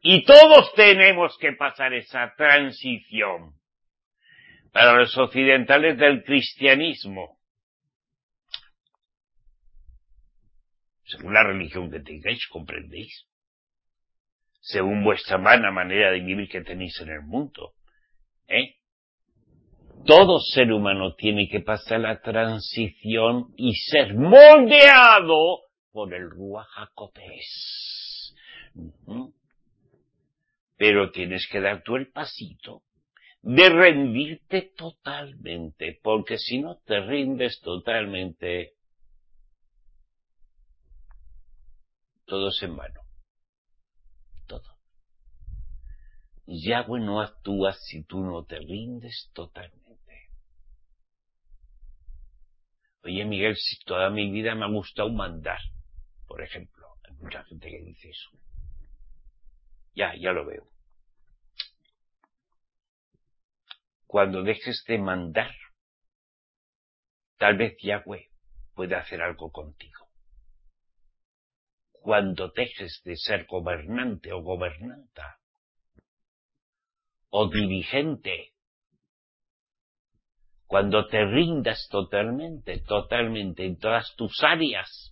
Y todos tenemos que pasar esa transición. Para los occidentales del cristianismo, según la religión que tengáis, comprendéis, según vuestra mala manera de vivir que tenéis en el mundo, ¿eh? Todo ser humano tiene que pasar la transición y ser moldeado por el Ruach HaKodesh. Uh-huh. Pero tienes que dar tú el pasito de rendirte totalmente, porque si no te rindes totalmente, todo es en vano. Todo. Yahweh no actúa si tú no te rindes totalmente. Oye, Miguel, si toda mi vida me ha gustado mandar, por ejemplo, hay mucha gente que dice eso. Ya, ya lo veo. Cuando dejes de mandar, tal vez Yahweh pueda hacer algo contigo. Cuando dejes de ser gobernante o gobernanta, o dirigente, cuando te rindas totalmente, totalmente en todas tus áreas,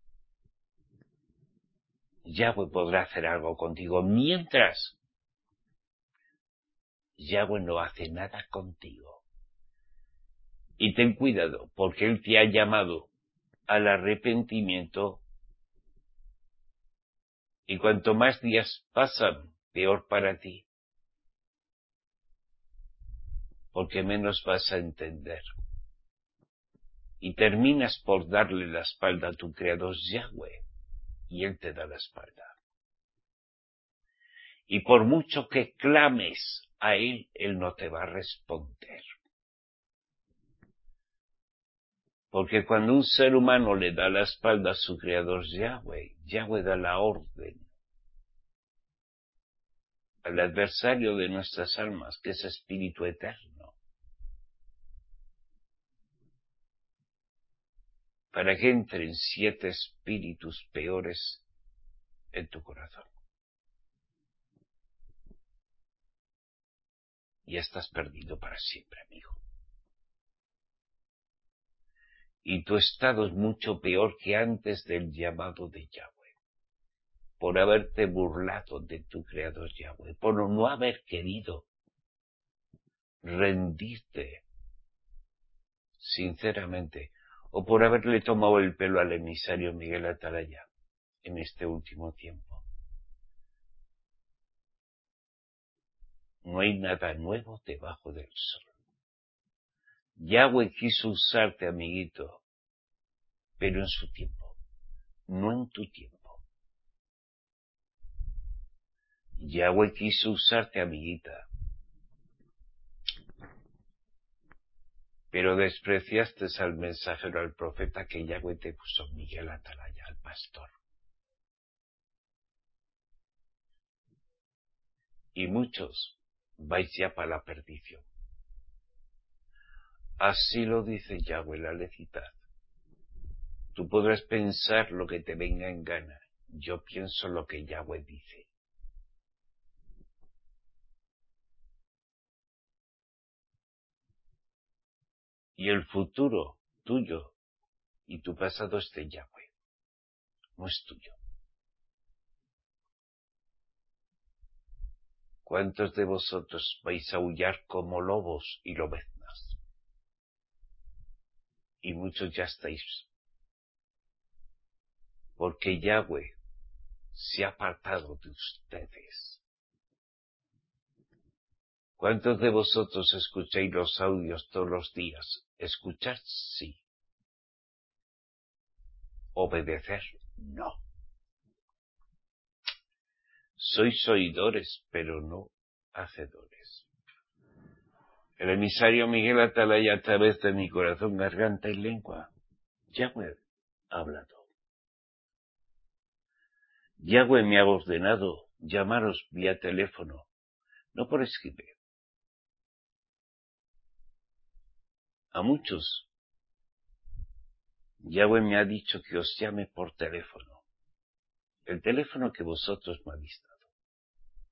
Yahweh podrá hacer algo contigo. Mientras, Yahweh no hace nada contigo. Y ten cuidado, porque Él te ha llamado al arrepentimiento, y cuanto más días pasan, peor para ti, porque menos vas a entender. Y terminas por darle la espalda a tu Creador Yahweh, y Él te da la espalda. Y por mucho que clames a Él, Él no te va a responder. Porque cuando un ser humano le da la espalda a su Creador Yahweh, Yahweh da la orden al adversario de nuestras almas, que es Espíritu Eterno, para que entren siete espíritus peores en tu corazón. Y estás perdido para siempre, amigo. Y tu estado es mucho peor que antes del llamado de Yahweh, por haberte burlado de tu Creador Yahweh, por no haber querido rendirte sinceramente, o por haberle tomado el pelo al emisario Miguel Atalaya en este último tiempo. No hay nada nuevo debajo del sol. Yahweh quiso usarte, amiguito, pero en su tiempo, no en tu tiempo. Yahweh quiso usarte, amiguita, pero despreciaste al mensajero, al profeta que Yahweh te puso, Miguel Atalaya, al pastor. Y muchos vais ya para la perdición. Así lo dice Yahweh, la lecitad. Tú podrás pensar lo que te venga en gana. Yo pienso lo que Yahweh dice. Y el futuro tuyo y tu pasado es de Yahweh, no es tuyo. ¿Cuántos de vosotros vais a aullar como lobos y lobeznas? Y muchos ya estáis, porque Yahweh se ha apartado de ustedes. ¿Cuántos de vosotros escucháis los audios todos los días? Escuchar, sí. Obedecer, no. Sois oidores, pero no hacedores. El emisario Miguel Atalaya, a través de mi corazón, garganta y lengua, Yahweh ha hablado. Yahweh me ha ordenado llamaros vía teléfono, no por escribir. A muchos, Yahweh me ha dicho que os llame por teléfono, el teléfono que vosotros me habéis dado.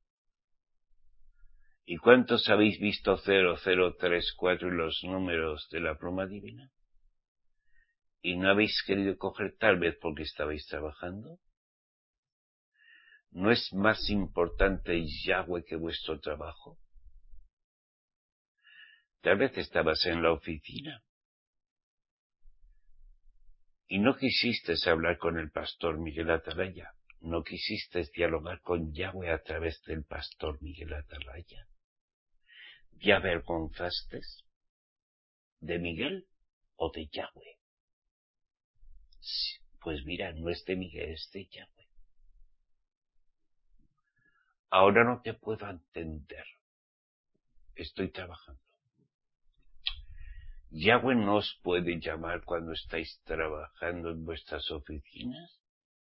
¿Y cuántos habéis visto cero, cero, tres, cuatro y los números de la pluma divina? ¿Y no habéis querido coger tal vez porque estabais trabajando? ¿No es más importante Yahweh que vuestro trabajo? Tal vez estabas en la oficina y no quisiste hablar con el pastor Miguel Atalaya, no quisiste dialogar con Yahweh a través del pastor Miguel Atalaya. ¿Te avergonzaste de Miguel o de Yahweh? Pues mira, no es de Miguel, es de Yahweh. Ahora no te puedo entender. Estoy trabajando. ¿Yahweh no os puede llamar cuando estáis trabajando en vuestras oficinas?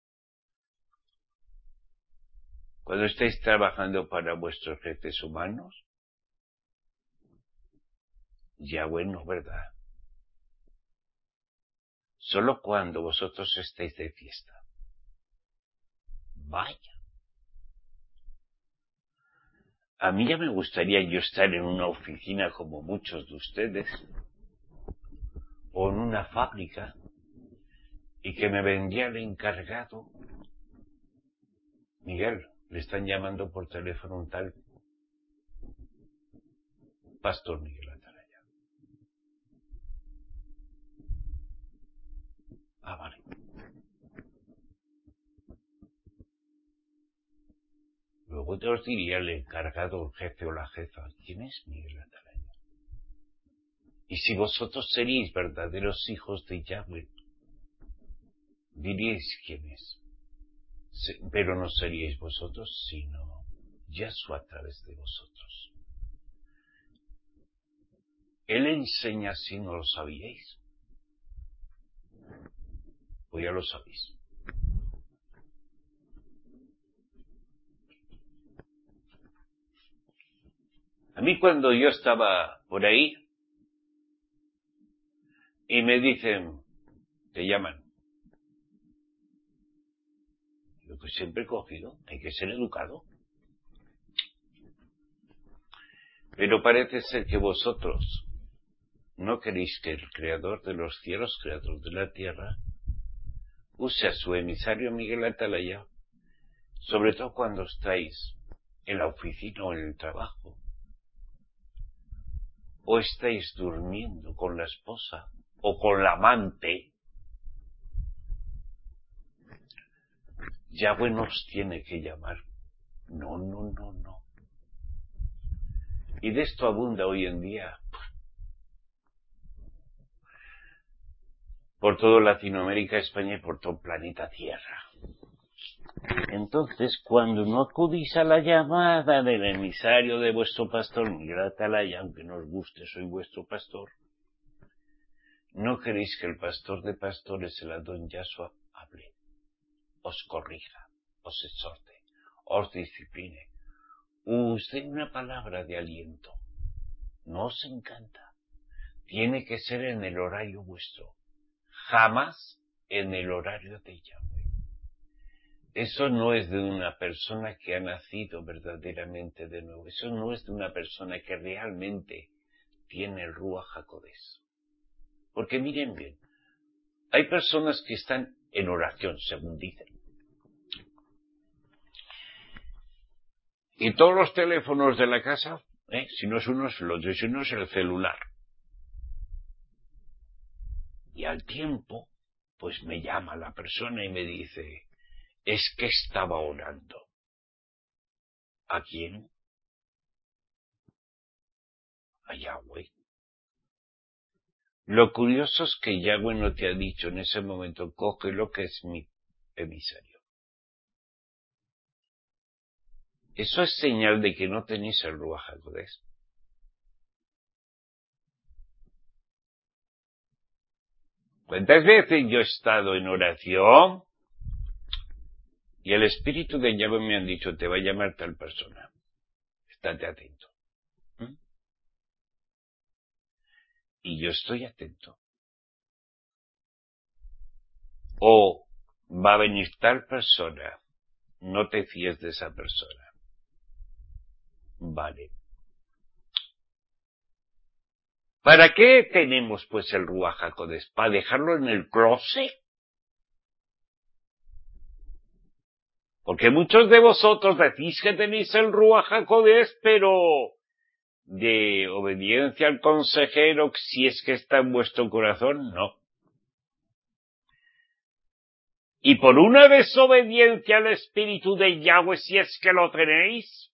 ¿Cuando estáis trabajando para vuestros jefes humanos? Yahweh no, ¿verdad? Solo cuando vosotros estéis de fiesta. Vaya. A mí ya me gustaría yo estar en una oficina como muchos de ustedes, o en una fábrica, y que me vendría el encargado. Miguel, le están llamando por teléfono un tal Pastor Miguel Atalaya. Ah, vale. Luego te os diría el encargado, el jefe o la jefa. ¿Quién es Miguel Atalaya? Y si vosotros seríais verdaderos hijos de Yahweh, diríais quién es. Pero no seríais vosotros, sino Yahshua a través de vosotros. Él enseña si no lo sabíais. Pues ya lo sabéis. A mí cuando yo estaba por ahí y me dicen, te llaman, lo que siempre he cogido, hay que ser educado. Pero parece ser que vosotros no queréis que el Creador de los cielos, Creador de la tierra, use a su emisario Miguel Atalaya, sobre todo cuando estáis en la oficina o en el trabajo, o estáis durmiendo con la esposa o con la amante. Yahweh nos tiene que llamar. No, no, no, no. Y de esto abunda hoy en día por toda Latinoamérica, España y por todo el planeta Tierra. Entonces, cuando no acudís a la llamada del emisario de vuestro pastor Miguel Atalaya, aunque no os guste, soy vuestro pastor, no queréis que el pastor de pastores, el Adón Yahshua, hable, os corrija, os exhorte, os discipline, os dé una palabra de aliento. No os encanta. Tiene que ser en el horario vuestro, jamás en el horario de Yahweh. Eso no es de una persona que ha nacido verdaderamente de nuevo. Eso no es de una persona que realmente tiene el Ruach HaKodesh. Porque miren bien, hay personas que están en oración, según dicen. Y todos los teléfonos de la casa, ¿eh? si no es uno es el otro, si no es el celular. Y al tiempo, pues me llama la persona y me dice, es que estaba orando. ¿A quién? A Yahweh. Lo curioso es que Yahweh no te ha dicho en ese momento, coge lo que es mi emisario. Eso es señal de que no tenéis el Ruach HaKodesh. ¿Cuántas veces yo he estado en oración y el Espíritu de Yahweh me han dicho, te va a llamar tal persona? Estate atento. ¿Mm? Y yo estoy atento. O va a venir tal persona, no te fíes de esa persona. Vale. ¿Para qué tenemos pues el Ruach HaKodesh? ¿Para dejarlo en el closet? Porque muchos de vosotros decís que tenéis el Ruach HaKodesh, pero de obediencia al consejero, si es que está en vuestro corazón, no. Y por una desobediencia al Espíritu de Yahweh, si es que lo tenéis,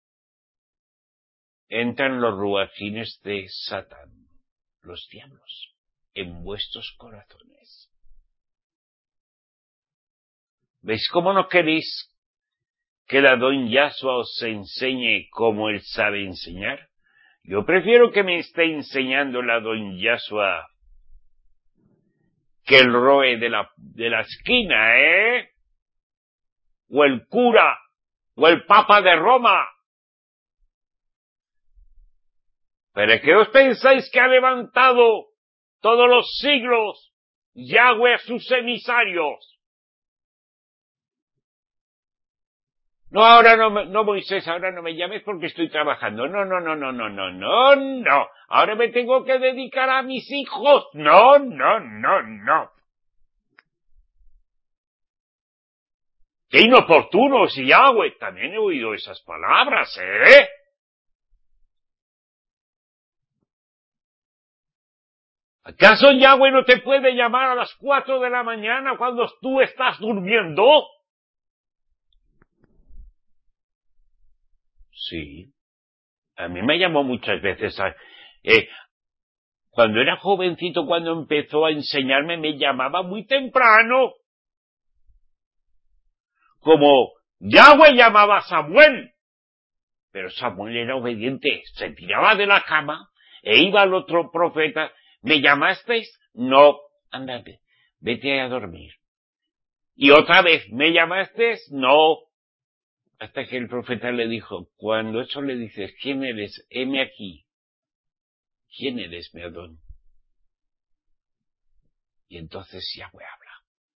entran los ruajines de Satán, los diablos, en vuestros corazones. ¿Veis cómo no queréis que la don Yahshua os enseñe como él sabe enseñar? Yo prefiero que me esté enseñando la don Yahshua que el roe de la, de la esquina, ¿eh? O el cura, o el papa de Roma. ¿Pero qué os pensáis que ha levantado todos los siglos Yahweh a sus emisarios? No, ahora no, no, Moisés, ahora no me llames porque estoy trabajando. No, no, no, no, no, no, no, no. Ahora me tengo que dedicar a mis hijos. No, no, no, no. ¡Qué inoportunos, Yahweh! También he oído esas palabras, ¿eh? ¿Acaso Yahweh no te puede llamar a las cuatro de la mañana cuando tú estás durmiendo? Sí. A mí me llamó muchas veces a, eh, cuando era jovencito, cuando empezó a enseñarme, me llamaba muy temprano. Como Yahweh llamaba a Samuel. Pero Samuel era obediente, se tiraba de la cama e iba al otro profeta. ¿Me llamasteis? No, ándate, vete a dormir. Y otra vez, ¿me llamasteis? No. Hasta que el profeta le dijo, cuando eso le dices, ¿quién eres? Heme aquí. ¿Quién eres, mi Adón? Y entonces Yahweh habla.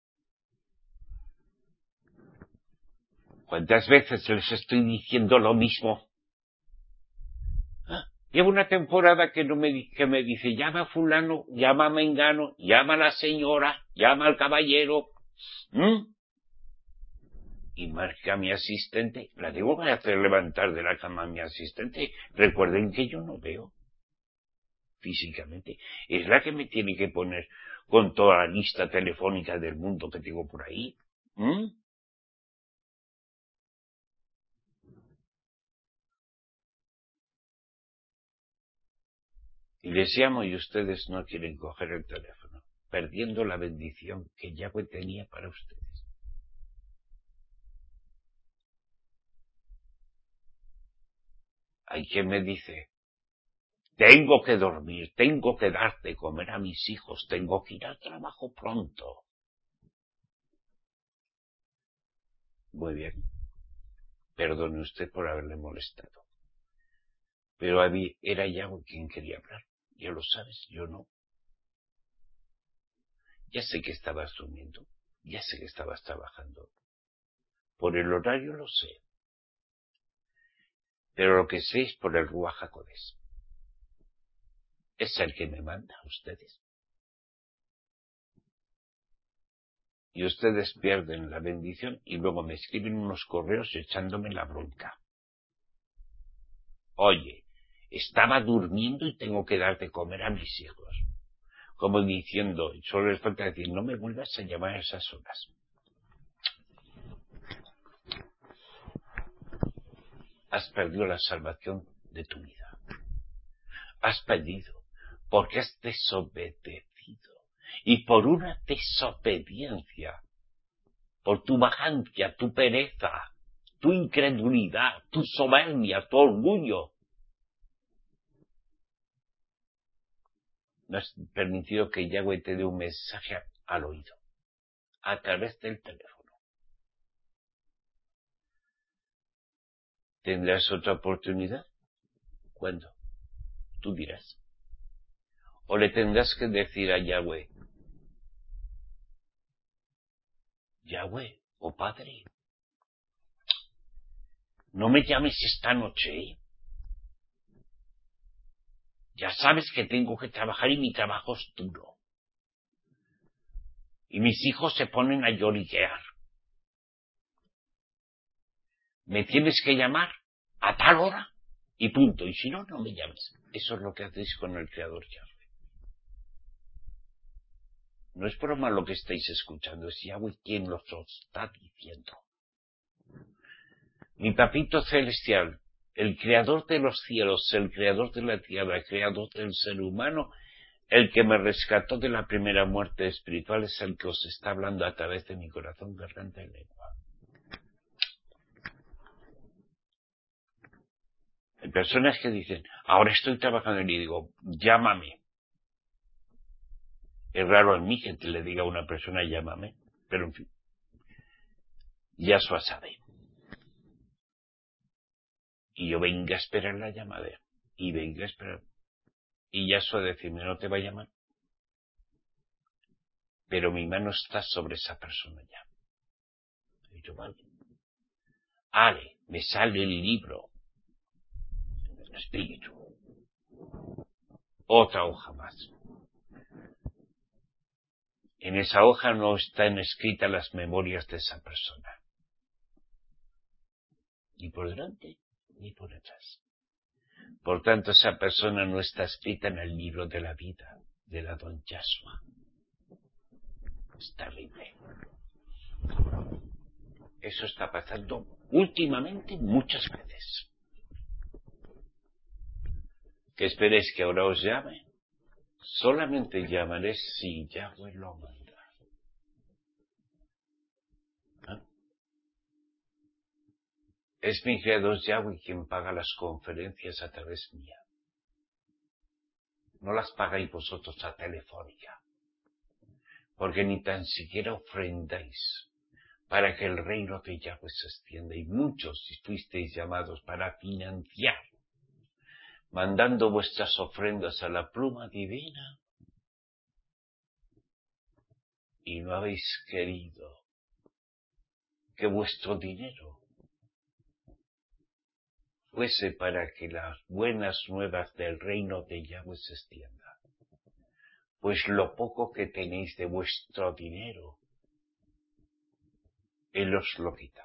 ¿Cuántas veces les estoy diciendo lo mismo? ¿Ah? Llevo una temporada que no me, que me dice, llama a fulano, llama a mengano, llama a la señora, llama al caballero. ¿Mm? Y marca a mi asistente. La debo hacer levantar de la cama a mi asistente. Recuerden que yo no veo físicamente. Es la que me tiene que poner con toda la lista telefónica del mundo que tengo por ahí. ¿Mm? Y les llamo y ustedes no quieren coger el teléfono, perdiendo la bendición que Yahweh tenía para ustedes. Hay quien me dice, tengo que dormir, tengo que dar de comer a mis hijos, tengo que ir al trabajo pronto. Muy bien, perdone usted por haberle molestado. Pero a mí era Yahweh quien quería hablar, ya lo sabes, yo no. Ya sé que estabas durmiendo, ya sé que estabas trabajando. Por el horario lo sé. Pero lo que sé es por el Ruach HaKodesh. Es el que me manda a ustedes. Y ustedes pierden la bendición y luego me escriben unos correos echándome la bronca. Oye, estaba durmiendo y tengo que dar de comer a mis hijos. Como diciendo, solo les falta decir, no me vuelvas a llamar a esas horas. Has perdido la salvación de tu vida. Has perdido porque has desobedecido. Y por una desobediencia, por tu vacancia, tu pereza, tu incredulidad, tu soberbia, tu orgullo, no has permitido que Yahweh te dé un mensaje al oído, a través del teléfono. ¿Tendrás otra oportunidad? ¿Cuándo? Tú dirás. O le tendrás que decir a Yahweh, Yahweh, oh Padre, no me llames esta noche, ¿eh? Ya sabes que tengo que trabajar y mi trabajo es duro. Y mis hijos se ponen a lloriquear. Me tienes que llamar a tal hora y punto. Y si no, no me llames. Eso es lo que hacéis con el Creador Yahweh. No es broma lo que estáis escuchando, es Yahweh quien lo está diciendo. Mi papito celestial, el creador de los cielos, el creador de la tierra, el creador del ser humano, el que me rescató de la primera muerte espiritual, es el que os está hablando a través de mi corazón, garganta y lengua. Hay personas que dicen, ahora estoy trabajando y digo, llámame. Es raro en mí que te le diga a una persona, llámame, pero en fin, Yahshua sabe. Y yo venga a esperar la llamada, y venga a esperar. Y Yahshua decirme, no te va a llamar. Pero mi mano está sobre esa persona ya. Y yo, vale. Ale, me sale el libro. El espíritu. Otra hoja más. En esa hoja no están escritas las memorias de esa persona. Ni por delante, ni por detrás. Por tanto, esa persona no está escrita en el libro de la vida de la don Yahshua. Es terrible. Eso está pasando últimamente muchas veces. ¿Que esperéis que ahora os llame? Solamente llamaré si Yahweh lo manda. ¿Ah? Es mi creador Yahweh quien paga las conferencias a través mía. No las pagáis vosotros a Telefónica. Porque ni tan siquiera ofrendáis para que el reino de Yahweh se extienda. Y muchos fuisteis llamados para financiar, mandando vuestras ofrendas a la pluma divina, y no habéis querido que vuestro dinero fuese para que las buenas nuevas del reino de Yahweh se extienda. Pues lo poco que tenéis de vuestro dinero, Él os lo quita.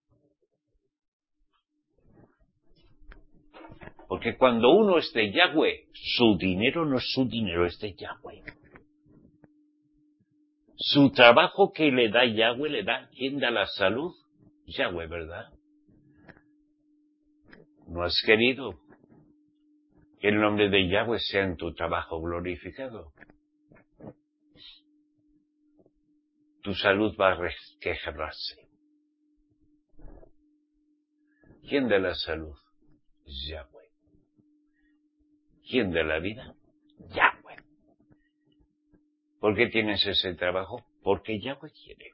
Porque cuando uno es de Yahweh, su dinero no es su dinero, es de Yahweh. Su trabajo que le da Yahweh, le da, ¿quién da la salud? Yahweh, ¿verdad? ¿No has querido que el nombre de Yahweh sea en tu trabajo glorificado? Tu salud va a resquebrajarse. ¿Quién da la salud? Yahweh. ¿Quién da la vida? Yahweh. ¿Por qué tienes ese trabajo? Porque Yahweh quiere.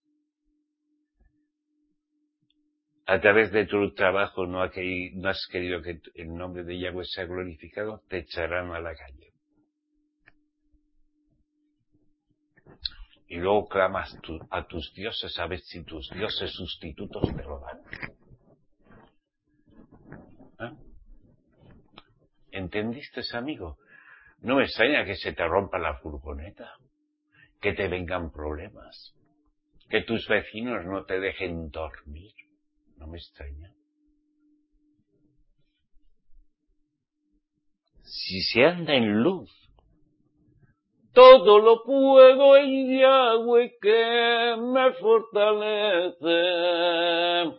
A través de tu trabajo no, ha querido, no has querido que el nombre de Yahweh sea glorificado, te echarán a la calle. Y luego clamas tu, a tus dioses a ver si tus dioses sustitutos te lo dan. ¿Eh? ¿Entendiste, amigo? No me extraña que se te rompa la furgoneta, que te vengan problemas, que tus vecinos no te dejen dormir. No me extraña. Si se anda en luz, todo lo puedo en Yahweh que me fortalece.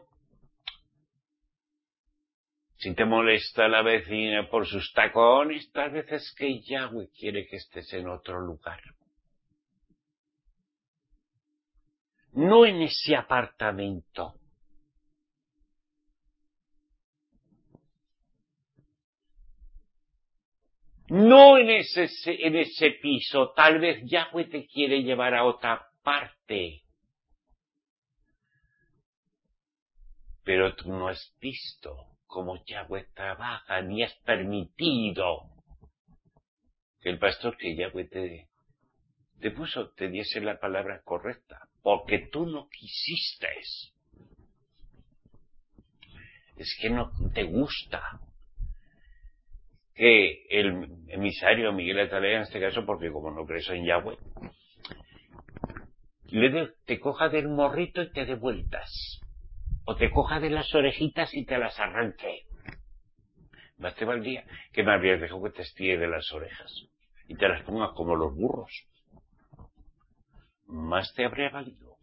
Si te molesta la vecina por sus tacones, tal vez es que Yahweh quiere que estés en otro lugar. No en ese apartamento. No en ese, en ese piso. Tal vez Yahweh te quiere llevar a otra parte. Pero tú no has visto cómo Yahweh trabaja, ni has permitido que el pastor que Yahweh te, te puso te diese la palabra correcta. Porque tú no quisiste. Es que no te gusta. que el emisario Miguel Atalaya, en este caso, porque como no crees en Yahweh, le de, te coja del morrito y te dé vueltas, o te coja de las orejitas y te las arranque. Más te valdría que me habrías dejado que te estire de las orejas y te las pongas como los burros. Más te habría valido.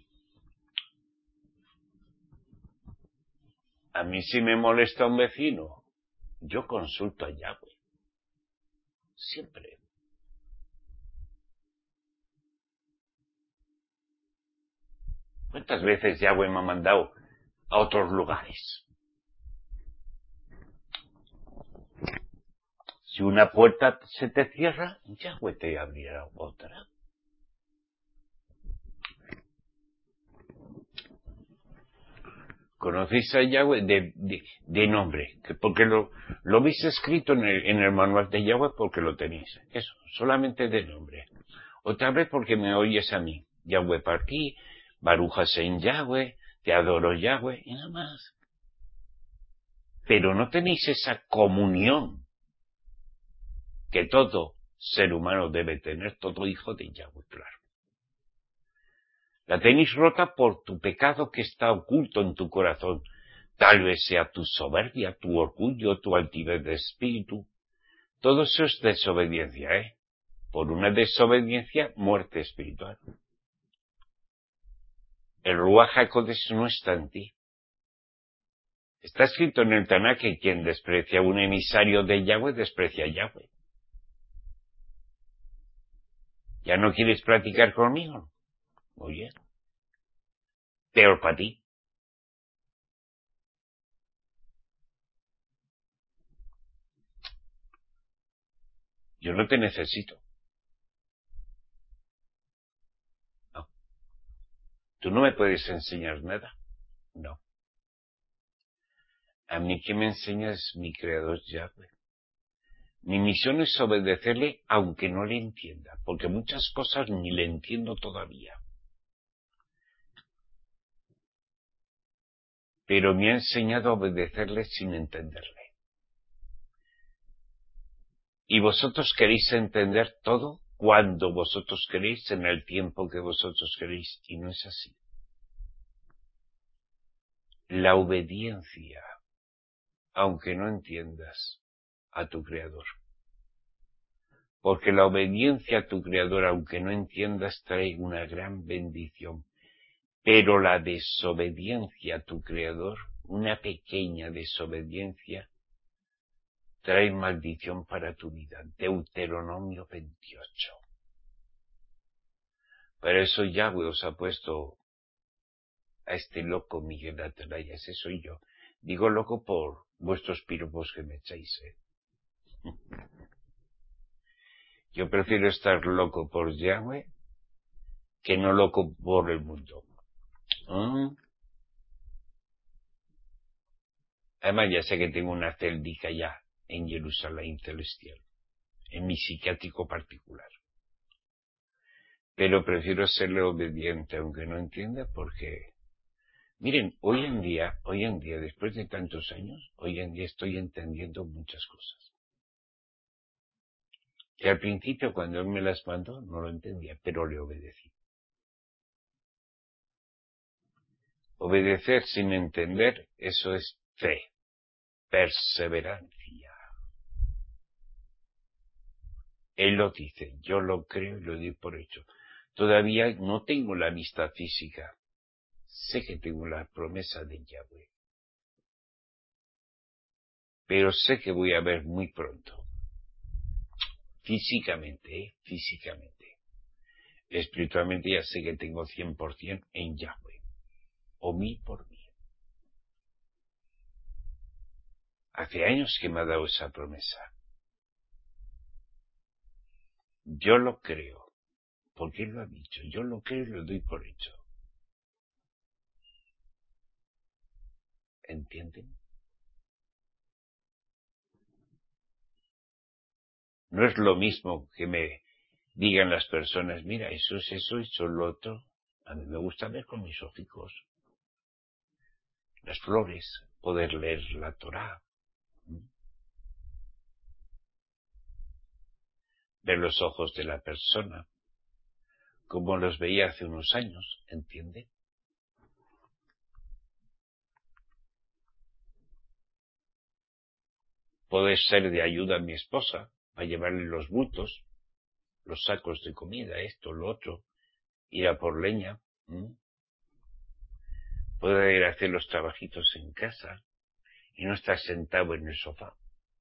A mí si me molesta un vecino, yo consulto a Yahweh. Siempre. ¿Cuántas veces Yahweh me ha mandado a otros lugares? Si una puerta se te cierra, Yahweh te abrirá otra. Conocéis a Yahweh de, de, de nombre, porque lo, lo habéis escrito en el, en el manual de Yahweh porque lo tenéis. Eso, solamente de nombre. Otra vez porque me oyes a mí. Yahweh para aquí, Baruch Hashem Yahweh, te adoro Yahweh, y nada más. Pero no tenéis esa comunión que todo ser humano debe tener, todo hijo de Yahweh, claro. La tenéis rota por tu pecado que está oculto en tu corazón. Tal vez sea tu soberbia, tu orgullo, tu altivez de espíritu. Todo eso es desobediencia, ¿eh? Por una desobediencia, muerte espiritual. El Ruach HaKodesh no está en ti. Está escrito en el Tanakh que quien desprecia a un emisario de Yahweh, desprecia a Yahweh. ¿Ya no quieres platicar conmigo? Muy bien. Peor para ti. Yo no te necesito. No. Tú no me puedes enseñar nada. No. A mí que me enseñas mi creador Yahweh. Mi misión es obedecerle aunque no le entienda, porque muchas cosas ni le entiendo todavía. Pero me ha enseñado a obedecerle sin entenderle. Y vosotros queréis entender todo cuando vosotros queréis, en el tiempo que vosotros queréis, y no es así. La obediencia, aunque no entiendas, a tu Creador. Porque la obediencia a tu Creador, aunque no entiendas, trae una gran bendición. Pero la desobediencia a tu Creador, una pequeña desobediencia, trae maldición para tu vida. Deuteronomio veintiocho. Por eso Yahweh os ha puesto a este loco Miguel Atalaya, ese soy yo. Digo loco por vuestros piropos que me echáis, ¿eh? Yo prefiero estar loco por Yahweh que no loco por el mundo. ¿Mm? Además ya sé que tengo una celdica ya en Jerusalén celestial, en mi psiquiátrico particular. Pero prefiero serle obediente aunque no entienda porque, miren, hoy en día, hoy en día, después de tantos años, hoy en día estoy entendiendo muchas cosas. Que al principio cuando él me las mandó no lo entendía, pero le obedecí. Obedecer sin entender, eso es fe, perseverancia. Él lo dice, yo lo creo y lo doy por hecho. Todavía no tengo la vista física. Sé que tengo la promesa de Yahweh. Pero sé que voy a ver muy pronto. Físicamente, ¿eh? Físicamente. Espiritualmente ya sé que tengo cien por ciento en Yahweh. O mí por mí. Hace años que me ha dado esa promesa. Yo lo creo. Porque él lo ha dicho. Yo lo creo y lo doy por hecho. ¿Entienden? No es lo mismo que me digan las personas, mira, eso es eso, eso es lo otro. A mí me gusta ver con mis ojicos las flores, poder leer la Torá. ver los ojos de la persona, como los veía hace unos años, ¿entiende? Poder ser de ayuda a mi esposa, para llevarle los bultos, los sacos de comida, esto, lo otro, ir a por leña, ¿m? Poder ir a hacer los trabajitos en casa y no estar sentado en el sofá.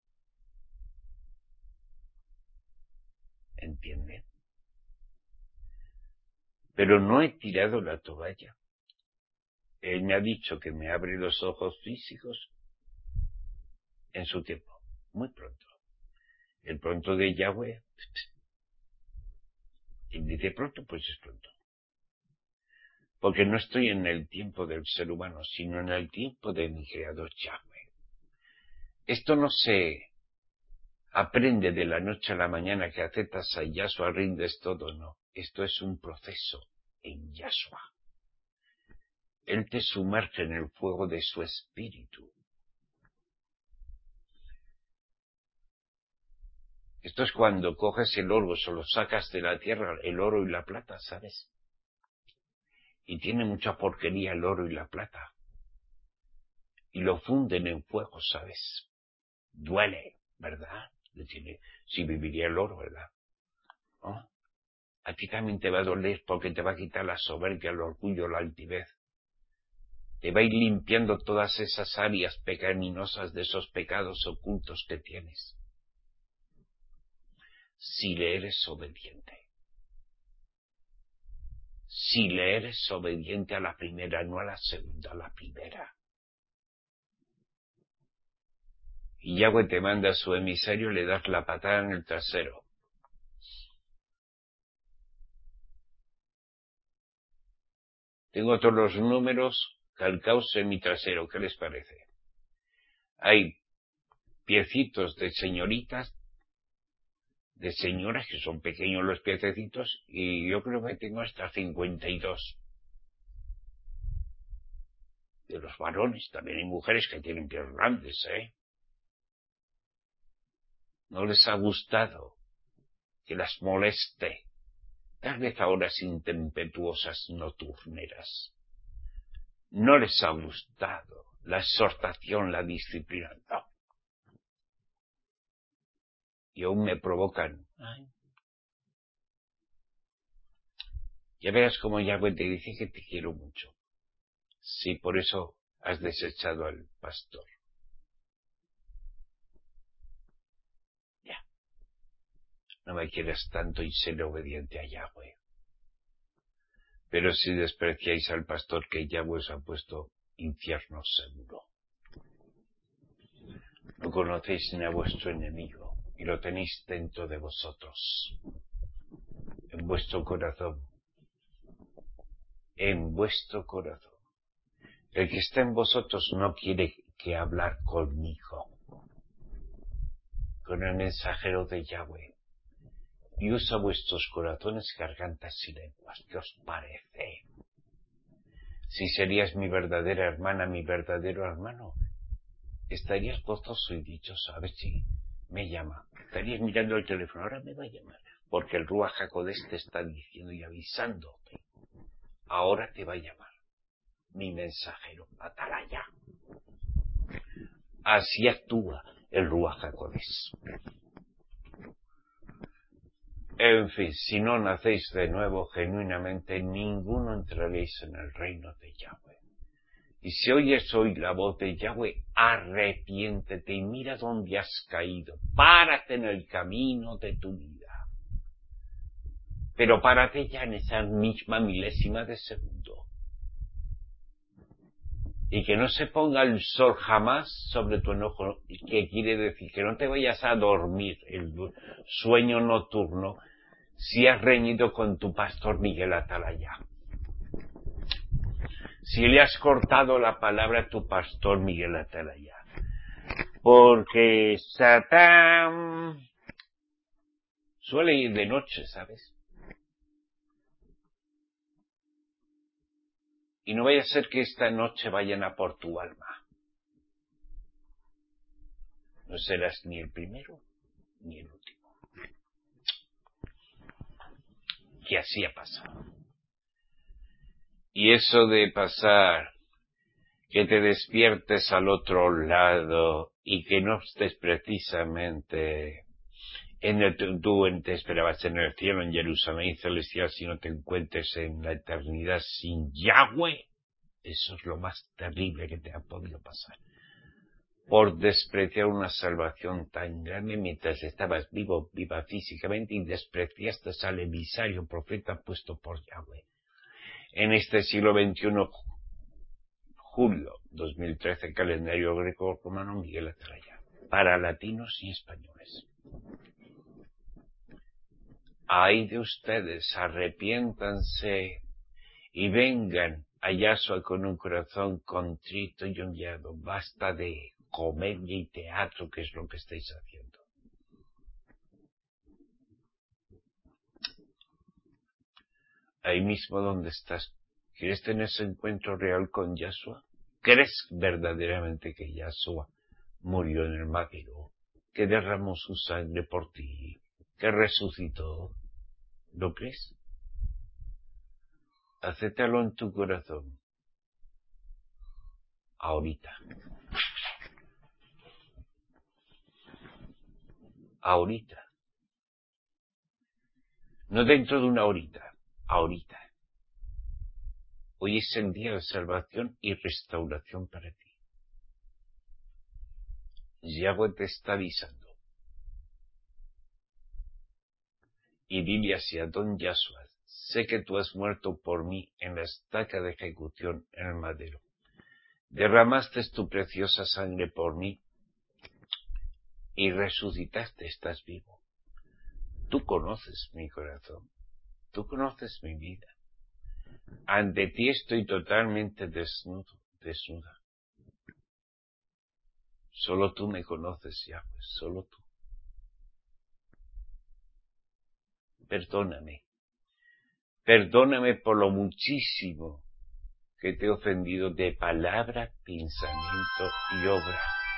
¿Entiende? Pero no he tirado la toalla. Él me ha dicho que me abre los ojos físicos en su tiempo, muy pronto. El pronto de Yahweh, y dice pronto, pues es pronto. Porque no estoy en el tiempo del ser humano, sino en el tiempo de mi creador Yahweh. Esto no se aprende de la noche a la mañana que aceptas a Yahshua, rindes todo, no. Esto es un proceso en Yahshua. Él te sumerge en el fuego de su espíritu. Esto es cuando coges el oro, se lo sacas de la tierra, el oro y la plata, ¿sabes? Y tiene mucha porquería el oro y la plata. Y lo funden en fuego, ¿sabes? Duele, ¿verdad? Tiene, si viviría el oro, ¿verdad? ¿Oh? A ti también te va a doler porque te va a quitar la soberbia, el orgullo, la altivez. Te va a ir limpiando todas esas áreas pecaminosas de esos pecados ocultos que tienes. Si le eres obediente. Si le eres obediente a la primera, no a la segunda, a la primera. Y Yahweh te manda a su emisario, le das la patada en el trasero. Tengo todos los números calcados en mi trasero, ¿qué les parece? Hay piecitos de señoritas, de señoras que son pequeños los piececitos, y yo creo que tengo hasta cincuenta y dos. De los varones, también hay mujeres que tienen pies grandes, ¿eh? No les ha gustado que las moleste, tal vez a horas intempestuosas nocturneras. No les ha gustado la exhortación, la disciplina, no. Y aún me provocan. Ay. Ya verás como Yahweh te dice que te quiero mucho. Sí, por eso has desechado al pastor. Ya. No me quieres tanto y seré obediente a Yahweh. Pero si despreciáis al pastor que Yahweh os ha puesto, infierno seguro. No conocéis ni a vuestro enemigo, y lo tenéis dentro de vosotros, en vuestro corazón, en vuestro corazón. El que está en vosotros no quiere que hablar conmigo, con el mensajero de Yahweh, y usa vuestros corazones, gargantas y lenguas. ¿Qué os parece? Si serías mi verdadera hermana, mi verdadero hermano, estarías gozoso y dichoso. A ver si me llama. Estarías mirando el teléfono, ahora me va a llamar. Porque el Ruach HaKodesh te está diciendo y avisándote. Ahora te va a llamar. Mi mensajero, Atalaya. Así actúa el Ruach HaKodesh. En fin, si no nacéis de nuevo genuinamente, ninguno entraréis en el reino de Yahweh. Y si oyes hoy la voz de Yahweh, arrepiéntete y mira dónde has caído. Párate en el camino de tu vida. Pero párate ya en esa misma milésima de segundo. Y que no se ponga el sol jamás sobre tu enojo, que quiere decir que no te vayas a dormir el sueño nocturno si has reñido con tu pastor Miguel Atalaya. Si le has cortado la palabra a tu pastor Miguel Atalaya. Porque Satán suele ir de noche, ¿sabes? Y no vaya a ser que esta noche vayan a por tu alma. No serás ni el primero ni el último. que así ha pasado. Y eso de pasar, que te despiertes al otro lado y que no estés precisamente en el tú te esperabas en el cielo, en Jerusalén celestial, si no te encuentres en la eternidad sin Yahweh, eso es lo más terrible que te ha podido pasar. Por despreciar una salvación tan grande mientras estabas vivo, viva físicamente, y despreciaste al emisario profeta puesto por Yahweh. En este siglo veintiuno, julio dos mil trece, calendario greco-romano, Miguel Atalaya, para latinos y españoles. Ay de ustedes, arrepiéntanse y vengan a Yahshua con un corazón contrito y humillado. Basta de comedia y teatro, que es lo que estáis haciendo. Ahí mismo donde estás, ¿quieres tener ese encuentro real con Yahshua? ¿Crees verdaderamente que Yahshua murió en el madero, que derramó su sangre por ti, que resucitó? ¿Lo crees? Acéptalo en tu corazón. Ahorita. Ahorita. No dentro de una horita. Ahorita. Hoy es el día de salvación y restauración para ti. Yahweh te está avisando. Y dile así a don Yahshua: sé que tú has muerto por mí en la estaca de ejecución en el madero. Derramaste tu preciosa sangre por mí y resucitaste, estás vivo. Tú conoces mi corazón, tú conoces mi vida. Ante ti estoy totalmente desnudo, desnuda. Solo tú me conoces, Yahweh, solo tú. Perdóname. Perdóname por lo muchísimo que te he ofendido de palabra, pensamiento y obra.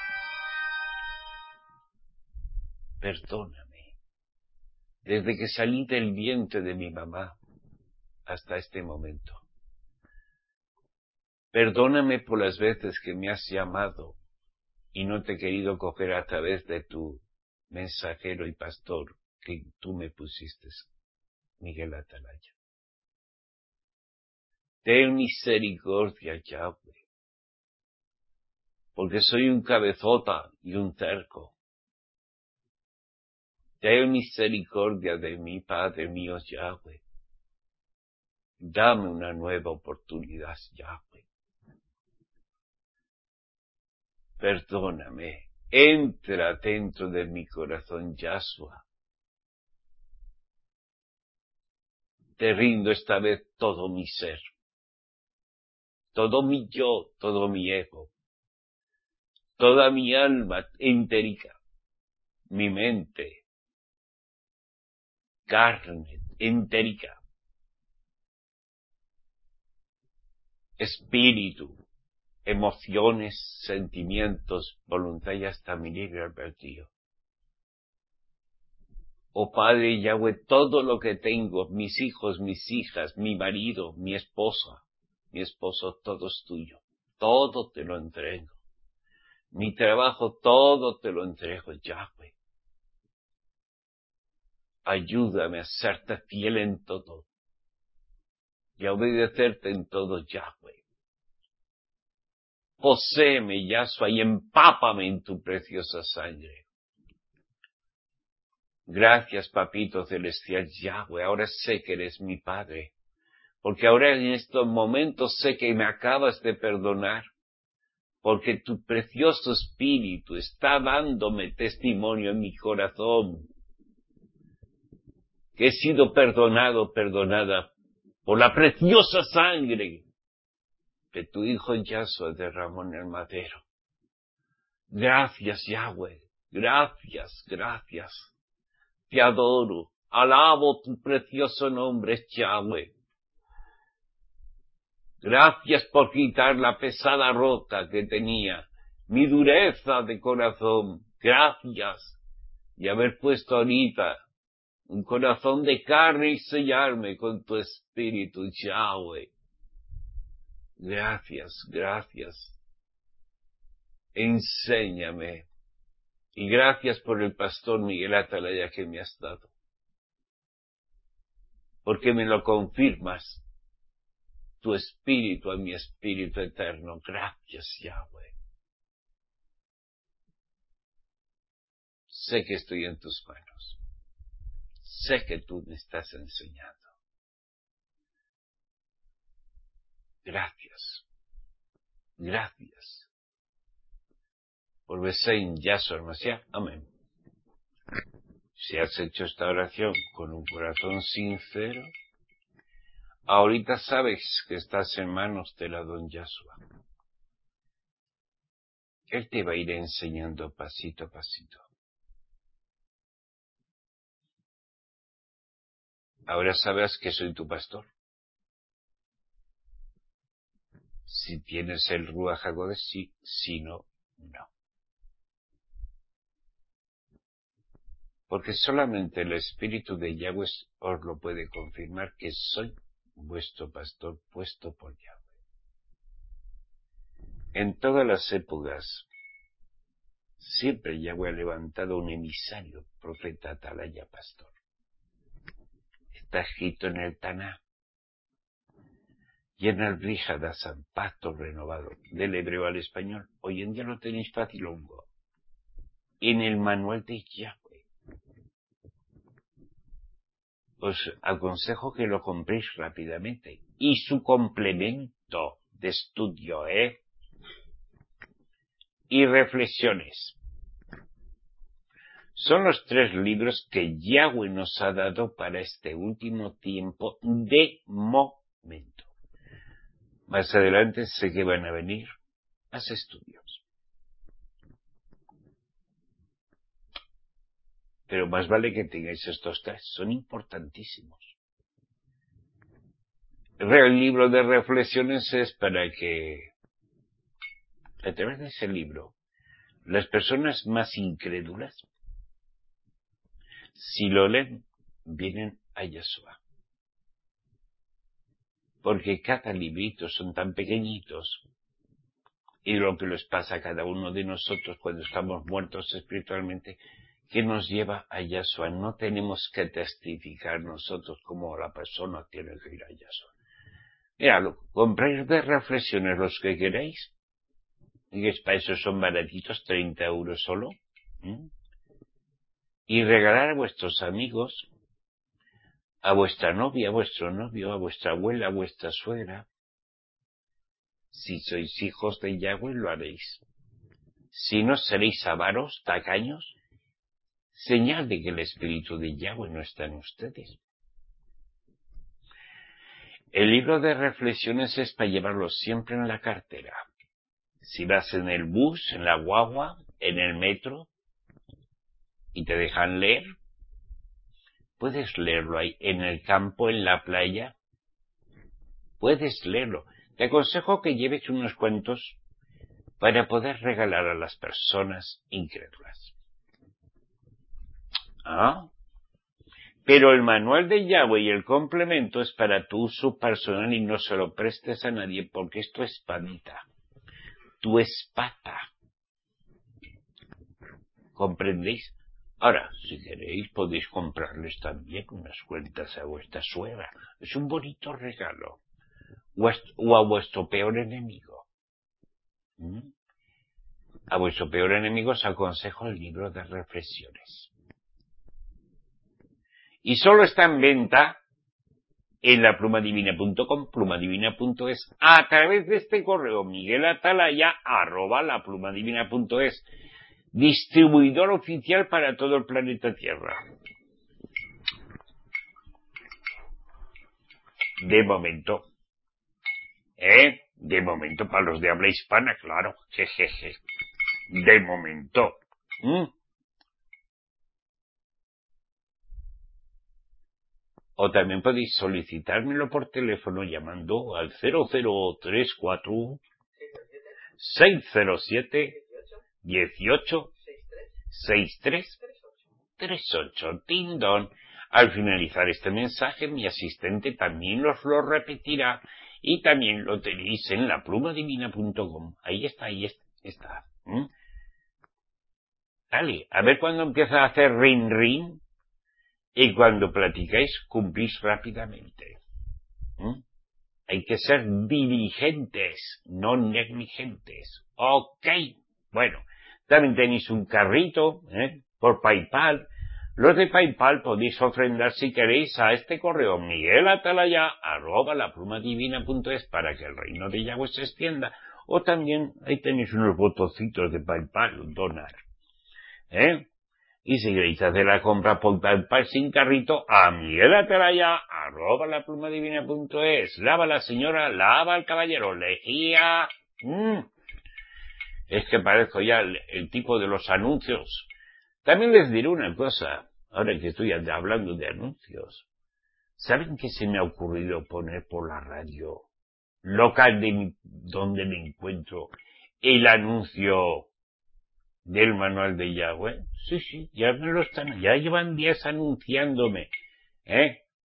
Perdóname. Desde que salí del vientre de mi mamá hasta este momento. Perdóname por las veces que me has llamado y no te he querido coger a través de tu mensajero y pastor que tú me pusiste, Miguel Atalaya. Ten misericordia, Yahweh, porque soy un cabezota y un terco. Ten misericordia de mí, Padre mío, Yahweh. Dame una nueva oportunidad, Yahweh. Perdóname. Entra dentro de mi corazón, Yahshua. Te rindo esta vez todo mi ser. Todo mi yo, todo mi ego. Toda mi alma entérica. Mi mente. Carne entérica. Espíritu. Emociones, sentimientos, voluntad y hasta mi libre albedrío. Oh Padre Yahweh, todo lo que tengo, mis hijos, mis hijas, mi marido, mi esposa, mi esposo, todo es tuyo. Todo te lo entrego. Mi trabajo, todo te lo entrego, Yahweh. Ayúdame a serte fiel en todo y a obedecerte en todo, Yahweh. Poséeme, Yahshua, y empápame en tu preciosa sangre. Gracias, Papito Celestial Yahweh, ahora sé que eres mi Padre, porque ahora en estos momentos sé que me acabas de perdonar, porque tu precioso Espíritu está dándome testimonio en mi corazón, que he sido perdonado, perdonada, por la preciosa sangre que tu Hijo Yahshua derramó en el madero. Gracias, Yahweh, gracias, gracias. Te adoro, alabo tu precioso nombre, Yahweh. Gracias por quitar la pesada roca que tenía, mi dureza de corazón. Gracias, y haber puesto ahorita un corazón de carne y sellarme con tu espíritu, Yahweh. Gracias, gracias. Enséñame. Y gracias por el pastor Miguel Atalaya que me has dado. Porque me lo confirmas. Tu espíritu a mi espíritu eterno. Gracias, Yahweh. Sé que estoy en tus manos. Sé que tú me estás enseñando. Gracias. Gracias. Por Besein Yahshua Mashiach. Amén. Si has hecho esta oración con un corazón sincero, ahorita sabes que estás en manos de la Don Yahshua. Él te va a ir enseñando pasito a pasito. Ahora sabes que soy tu pastor. Si tienes el Ruach HaKodesh, sí, si no, no. Porque solamente el Espíritu de Yahweh os lo puede confirmar que soy vuestro pastor puesto por Yahweh. En todas las épocas, siempre Yahweh ha levantado un emisario, profeta, atalaya, pastor. Está escrito en el Taná y en el Brit Hadashah, pacto renovado, del hebreo al español. Hoy en día lo tenéis fácil, hongo. En el manual de Yahweh. Os aconsejo que lo compréis rápidamente. Y su complemento de estudio, ¿eh? Y reflexiones. Son los tres libros que Yahweh nos ha dado para este último tiempo de momento. Más adelante sé que van a venir más estudios. Pero más vale que tengáis estos tres, son importantísimos. El libro de reflexiones es para que, a través de ese libro, las personas más incrédulas, si lo leen, vienen a Yahshua. Porque cada librito son tan pequeñitos, y lo que les pasa a cada uno de nosotros cuando estamos muertos espiritualmente, que nos lleva a Yahshua. No tenemos que testificar nosotros como la persona tiene que ir a Yahshua. Mira, compráis de reflexiones los que queráis, y que para eso son baratitos, treinta euros solo, ¿eh? Y regalar a vuestros amigos, a vuestra novia, a vuestro novio, a vuestra abuela, a vuestra suegra. Si sois hijos de Yahweh, lo haréis. Si no, seréis avaros, tacaños, señal de que el Espíritu de Yahweh no está en ustedes. El libro de reflexiones es para llevarlo siempre en la cartera. Si vas en el bus, en la guagua, en el metro, y te dejan leer, puedes leerlo ahí, en el campo, en la playa, puedes leerlo. Te aconsejo que lleves unos cuantos para poder regalar a las personas incrédulas. ¿Ah? Pero el manual de Yahweh y el complemento es para tu uso personal y no se lo prestes a nadie porque es tu espadita, tu espada. ¿Comprendéis? Ahora, si queréis, podéis comprarles también unas cuentas a vuestra suegra. Es un bonito regalo. O a vuestro peor enemigo. ¿Mm? A vuestro peor enemigo os aconsejo el libro de reflexiones. Y solo está en venta en la plumadivina punto com, plumadivina punto es, a través de este correo, miguelatalaya, arroba la plumadivina punto es, distribuidor oficial para todo el planeta Tierra. De momento. ¿Eh? De momento, para los de habla hispana, claro. Jejeje. De momento. ¿Mm? O también podéis solicitármelo por teléfono llamando al cero cero tres cuatro seis cero siete uno ocho seis tres tres ocho. Tindón. Al finalizar este mensaje, mi asistente también os lo repetirá y también lo tenéis en la pluma divina punto com. Ahí está, ahí está. ¿Mm? Vale, a ver cuando empieza a hacer ring ring y cuando platicáis cumplís rápidamente. ¿Mm? Hay que ser diligentes, no negligentes. Ok. Bueno, también tenéis un carrito, ¿eh? Por PayPal. Los de PayPal podéis ofrendar si queréis a este correo miguelatalaya arroba la pluma divina punto es para que el reino de Yahweh se extienda. O también ahí tenéis unos botoncitos de PayPal, donar. ¿Eh? Y si queréis hacer la compra por PayPal sin carrito, a miguelatalaya arroba la pluma divina punto es. Lava la señora, lava el caballero, lejía. Mm. Es que parezco ya el, el tipo de los anuncios. También les diré una cosa, ahora que estoy hablando de anuncios. ¿Saben qué se me ha ocurrido poner por la radio local de mi, donde me encuentro el anuncio del manual de Yahweh? Sí, sí, ya me lo están, ya llevan días anunciándome, ¿eh?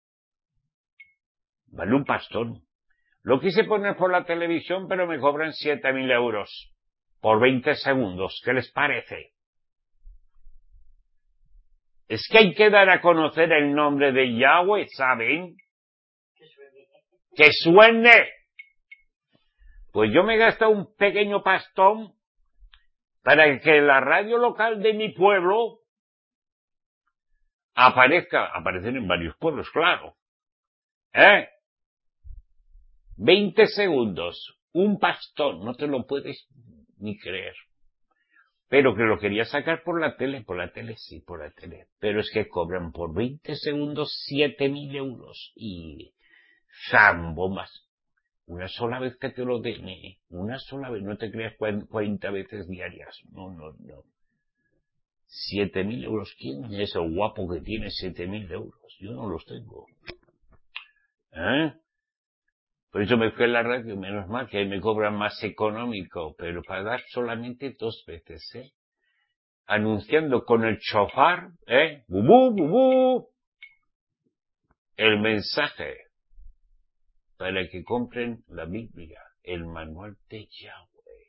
Vale un pastón. Lo quise poner por la televisión, pero me cobran siete mil euros por veinte segundos. ¿Qué les parece? Es que hay que dar a conocer el nombre de Yahweh, ¿saben? ¡Que suene! Pues yo me he gastado un pequeño pastón para que la radio local de mi pueblo aparezca, aparecer en varios pueblos, claro. ¿Eh? veinte segundos, un pastón, no te lo puedes ni creer. Pero que lo quería sacar por la tele, por la tele sí, por la tele. Pero es que cobran por veinte segundos siete mil euros y zambombas. Una sola vez que te lo den, ¿eh? Una sola vez, no te creas cuarenta veces diarias. No, no, no. Siete mil euros, ¿quién es el guapo que tiene siete mil euros? Yo no los tengo. ¿Eh? Por eso me fui a la radio, menos mal que ahí me cobran más económico, pero para dar solamente dos veces, ¿eh? Anunciando con el chofar, ¿eh? ¡Bubú, bubú! El mensaje para que compren la Biblia, el manual de Yahweh.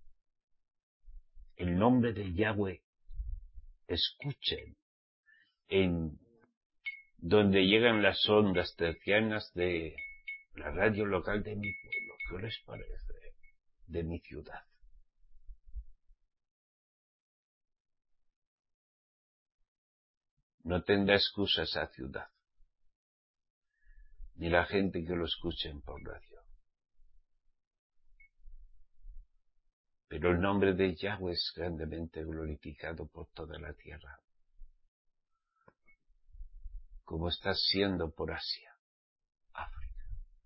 El nombre de Yahweh. Escuchen en donde llegan las ondas tercianas de la radio local de mi pueblo. ¿Qué les parece? De mi ciudad. No tendrá excusa esa ciudad, ni la gente que lo escuchen por radio. Pero el nombre de Yahweh es grandemente glorificado por toda la tierra, como está siendo por Asia, África.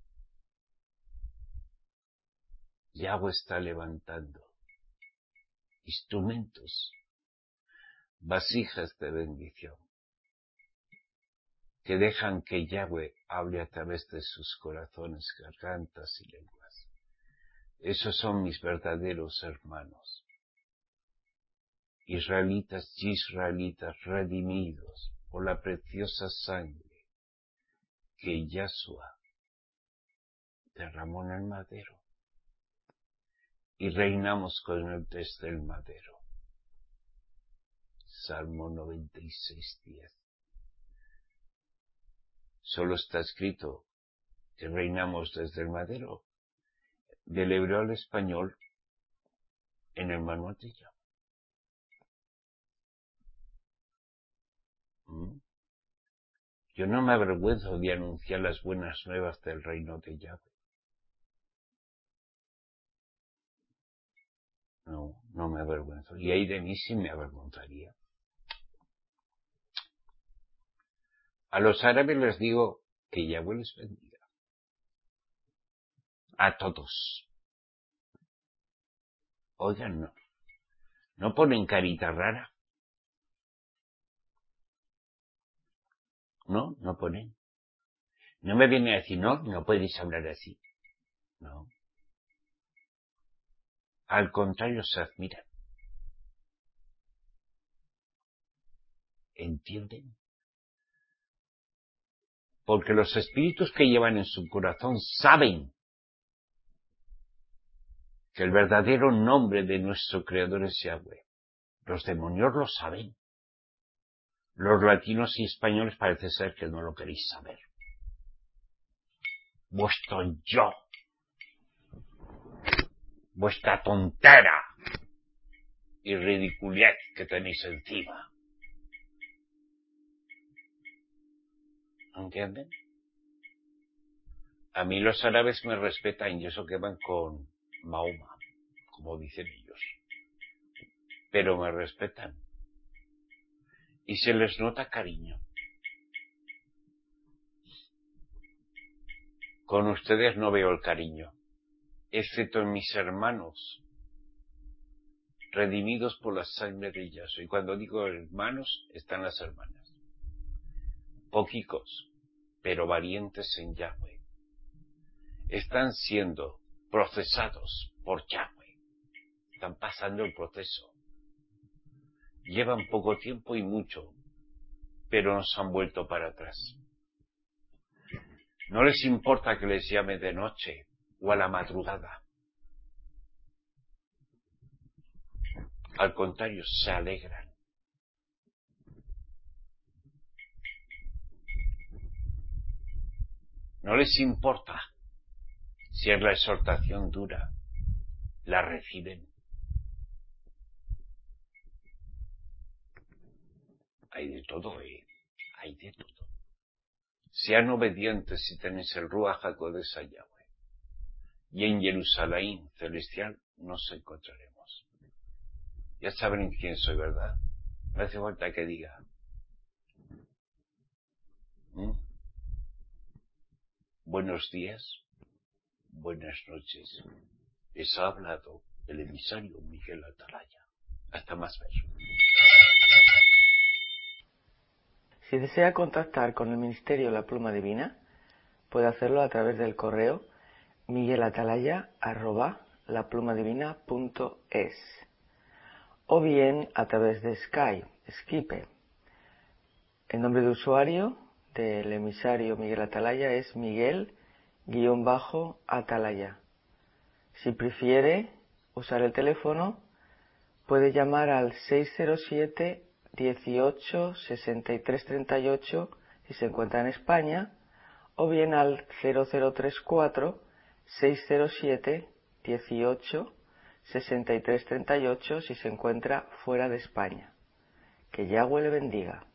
Yahweh está levantando instrumentos, vasijas de bendición, que dejan que Yahweh hable a través de sus corazones, gargantas y lenguas. Esos son mis verdaderos hermanos, israelitas y israelitas redimidos por la preciosa sangre que Yahshua derramó en el madero, y reinamos con él desde el madero. Salmo noventa y seis, diez. Solo está escrito que reinamos desde el madero, del hebreo al español, en el manual de Yahweh. ¿Mm? Yo no me avergüenzo de anunciar las buenas nuevas del reino de Yahweh. No, no me avergüenzo. Y ahí de mí sí me avergonzaría. A los árabes les digo que Yahweh les bendiga. A todos. Oigan, no. No ponen carita rara. No, no ponen. No me vienen a decir, no, no puedes hablar así. No. Al contrario, se admiran. ¿Entienden? Porque los espíritus que llevan en su corazón saben que el verdadero nombre de nuestro Creador es Yahweh. Los demonios lo saben. Los latinos y españoles parece ser que no lo queréis saber. Vuestro yo, vuestra tontera y ridiculez que tenéis encima. ¿Entienden? A mí los árabes me respetan y eso que van con Mahoma, como dicen ellos. Pero me respetan. Y se les nota cariño. Con ustedes no veo el cariño, excepto en mis hermanos, redimidos por la sangre de Yahshua. Y cuando digo hermanos, están las hermanas. Poquicos, pero valientes en Yahweh. Están siendo procesados por Yahweh. Están pasando el proceso. Llevan poco tiempo y mucho, pero no se han vuelto para atrás. No les importa que les llame de noche o a la madrugada. Al contrario, se alegran. No les importa si es la exhortación dura. La reciben. Hay de todo, ¿eh? Hay de todo. Sean obedientes si tenéis el Ruach HaKodesh a Yahweh. Y en Jerusalén celestial nos encontraremos. Ya saben quién soy, ¿verdad? No hace falta que diga. ¿Mm? Buenos días, buenas noches. Les ha hablado el emisario Miguel Atalaya. Hasta más ver. Si desea contactar con el Ministerio La Pluma Divina, puede hacerlo a través del correo miguelatalaya arroba laplumadivina punto es o bien a través de Skype, Skype. El nombre de usuario del emisario Miguel Atalaya es Miguel-Atalaya. Si prefiere usar el teléfono, puede llamar al seis cero siete, dieciocho, sesenta y tres treinta y ocho si se encuentra en España, o bien al cero cero treinta y cuatro, seis cero siete, dieciocho, sesenta y tres treinta y ocho si se encuentra fuera de España. Que Yahweh le bendiga.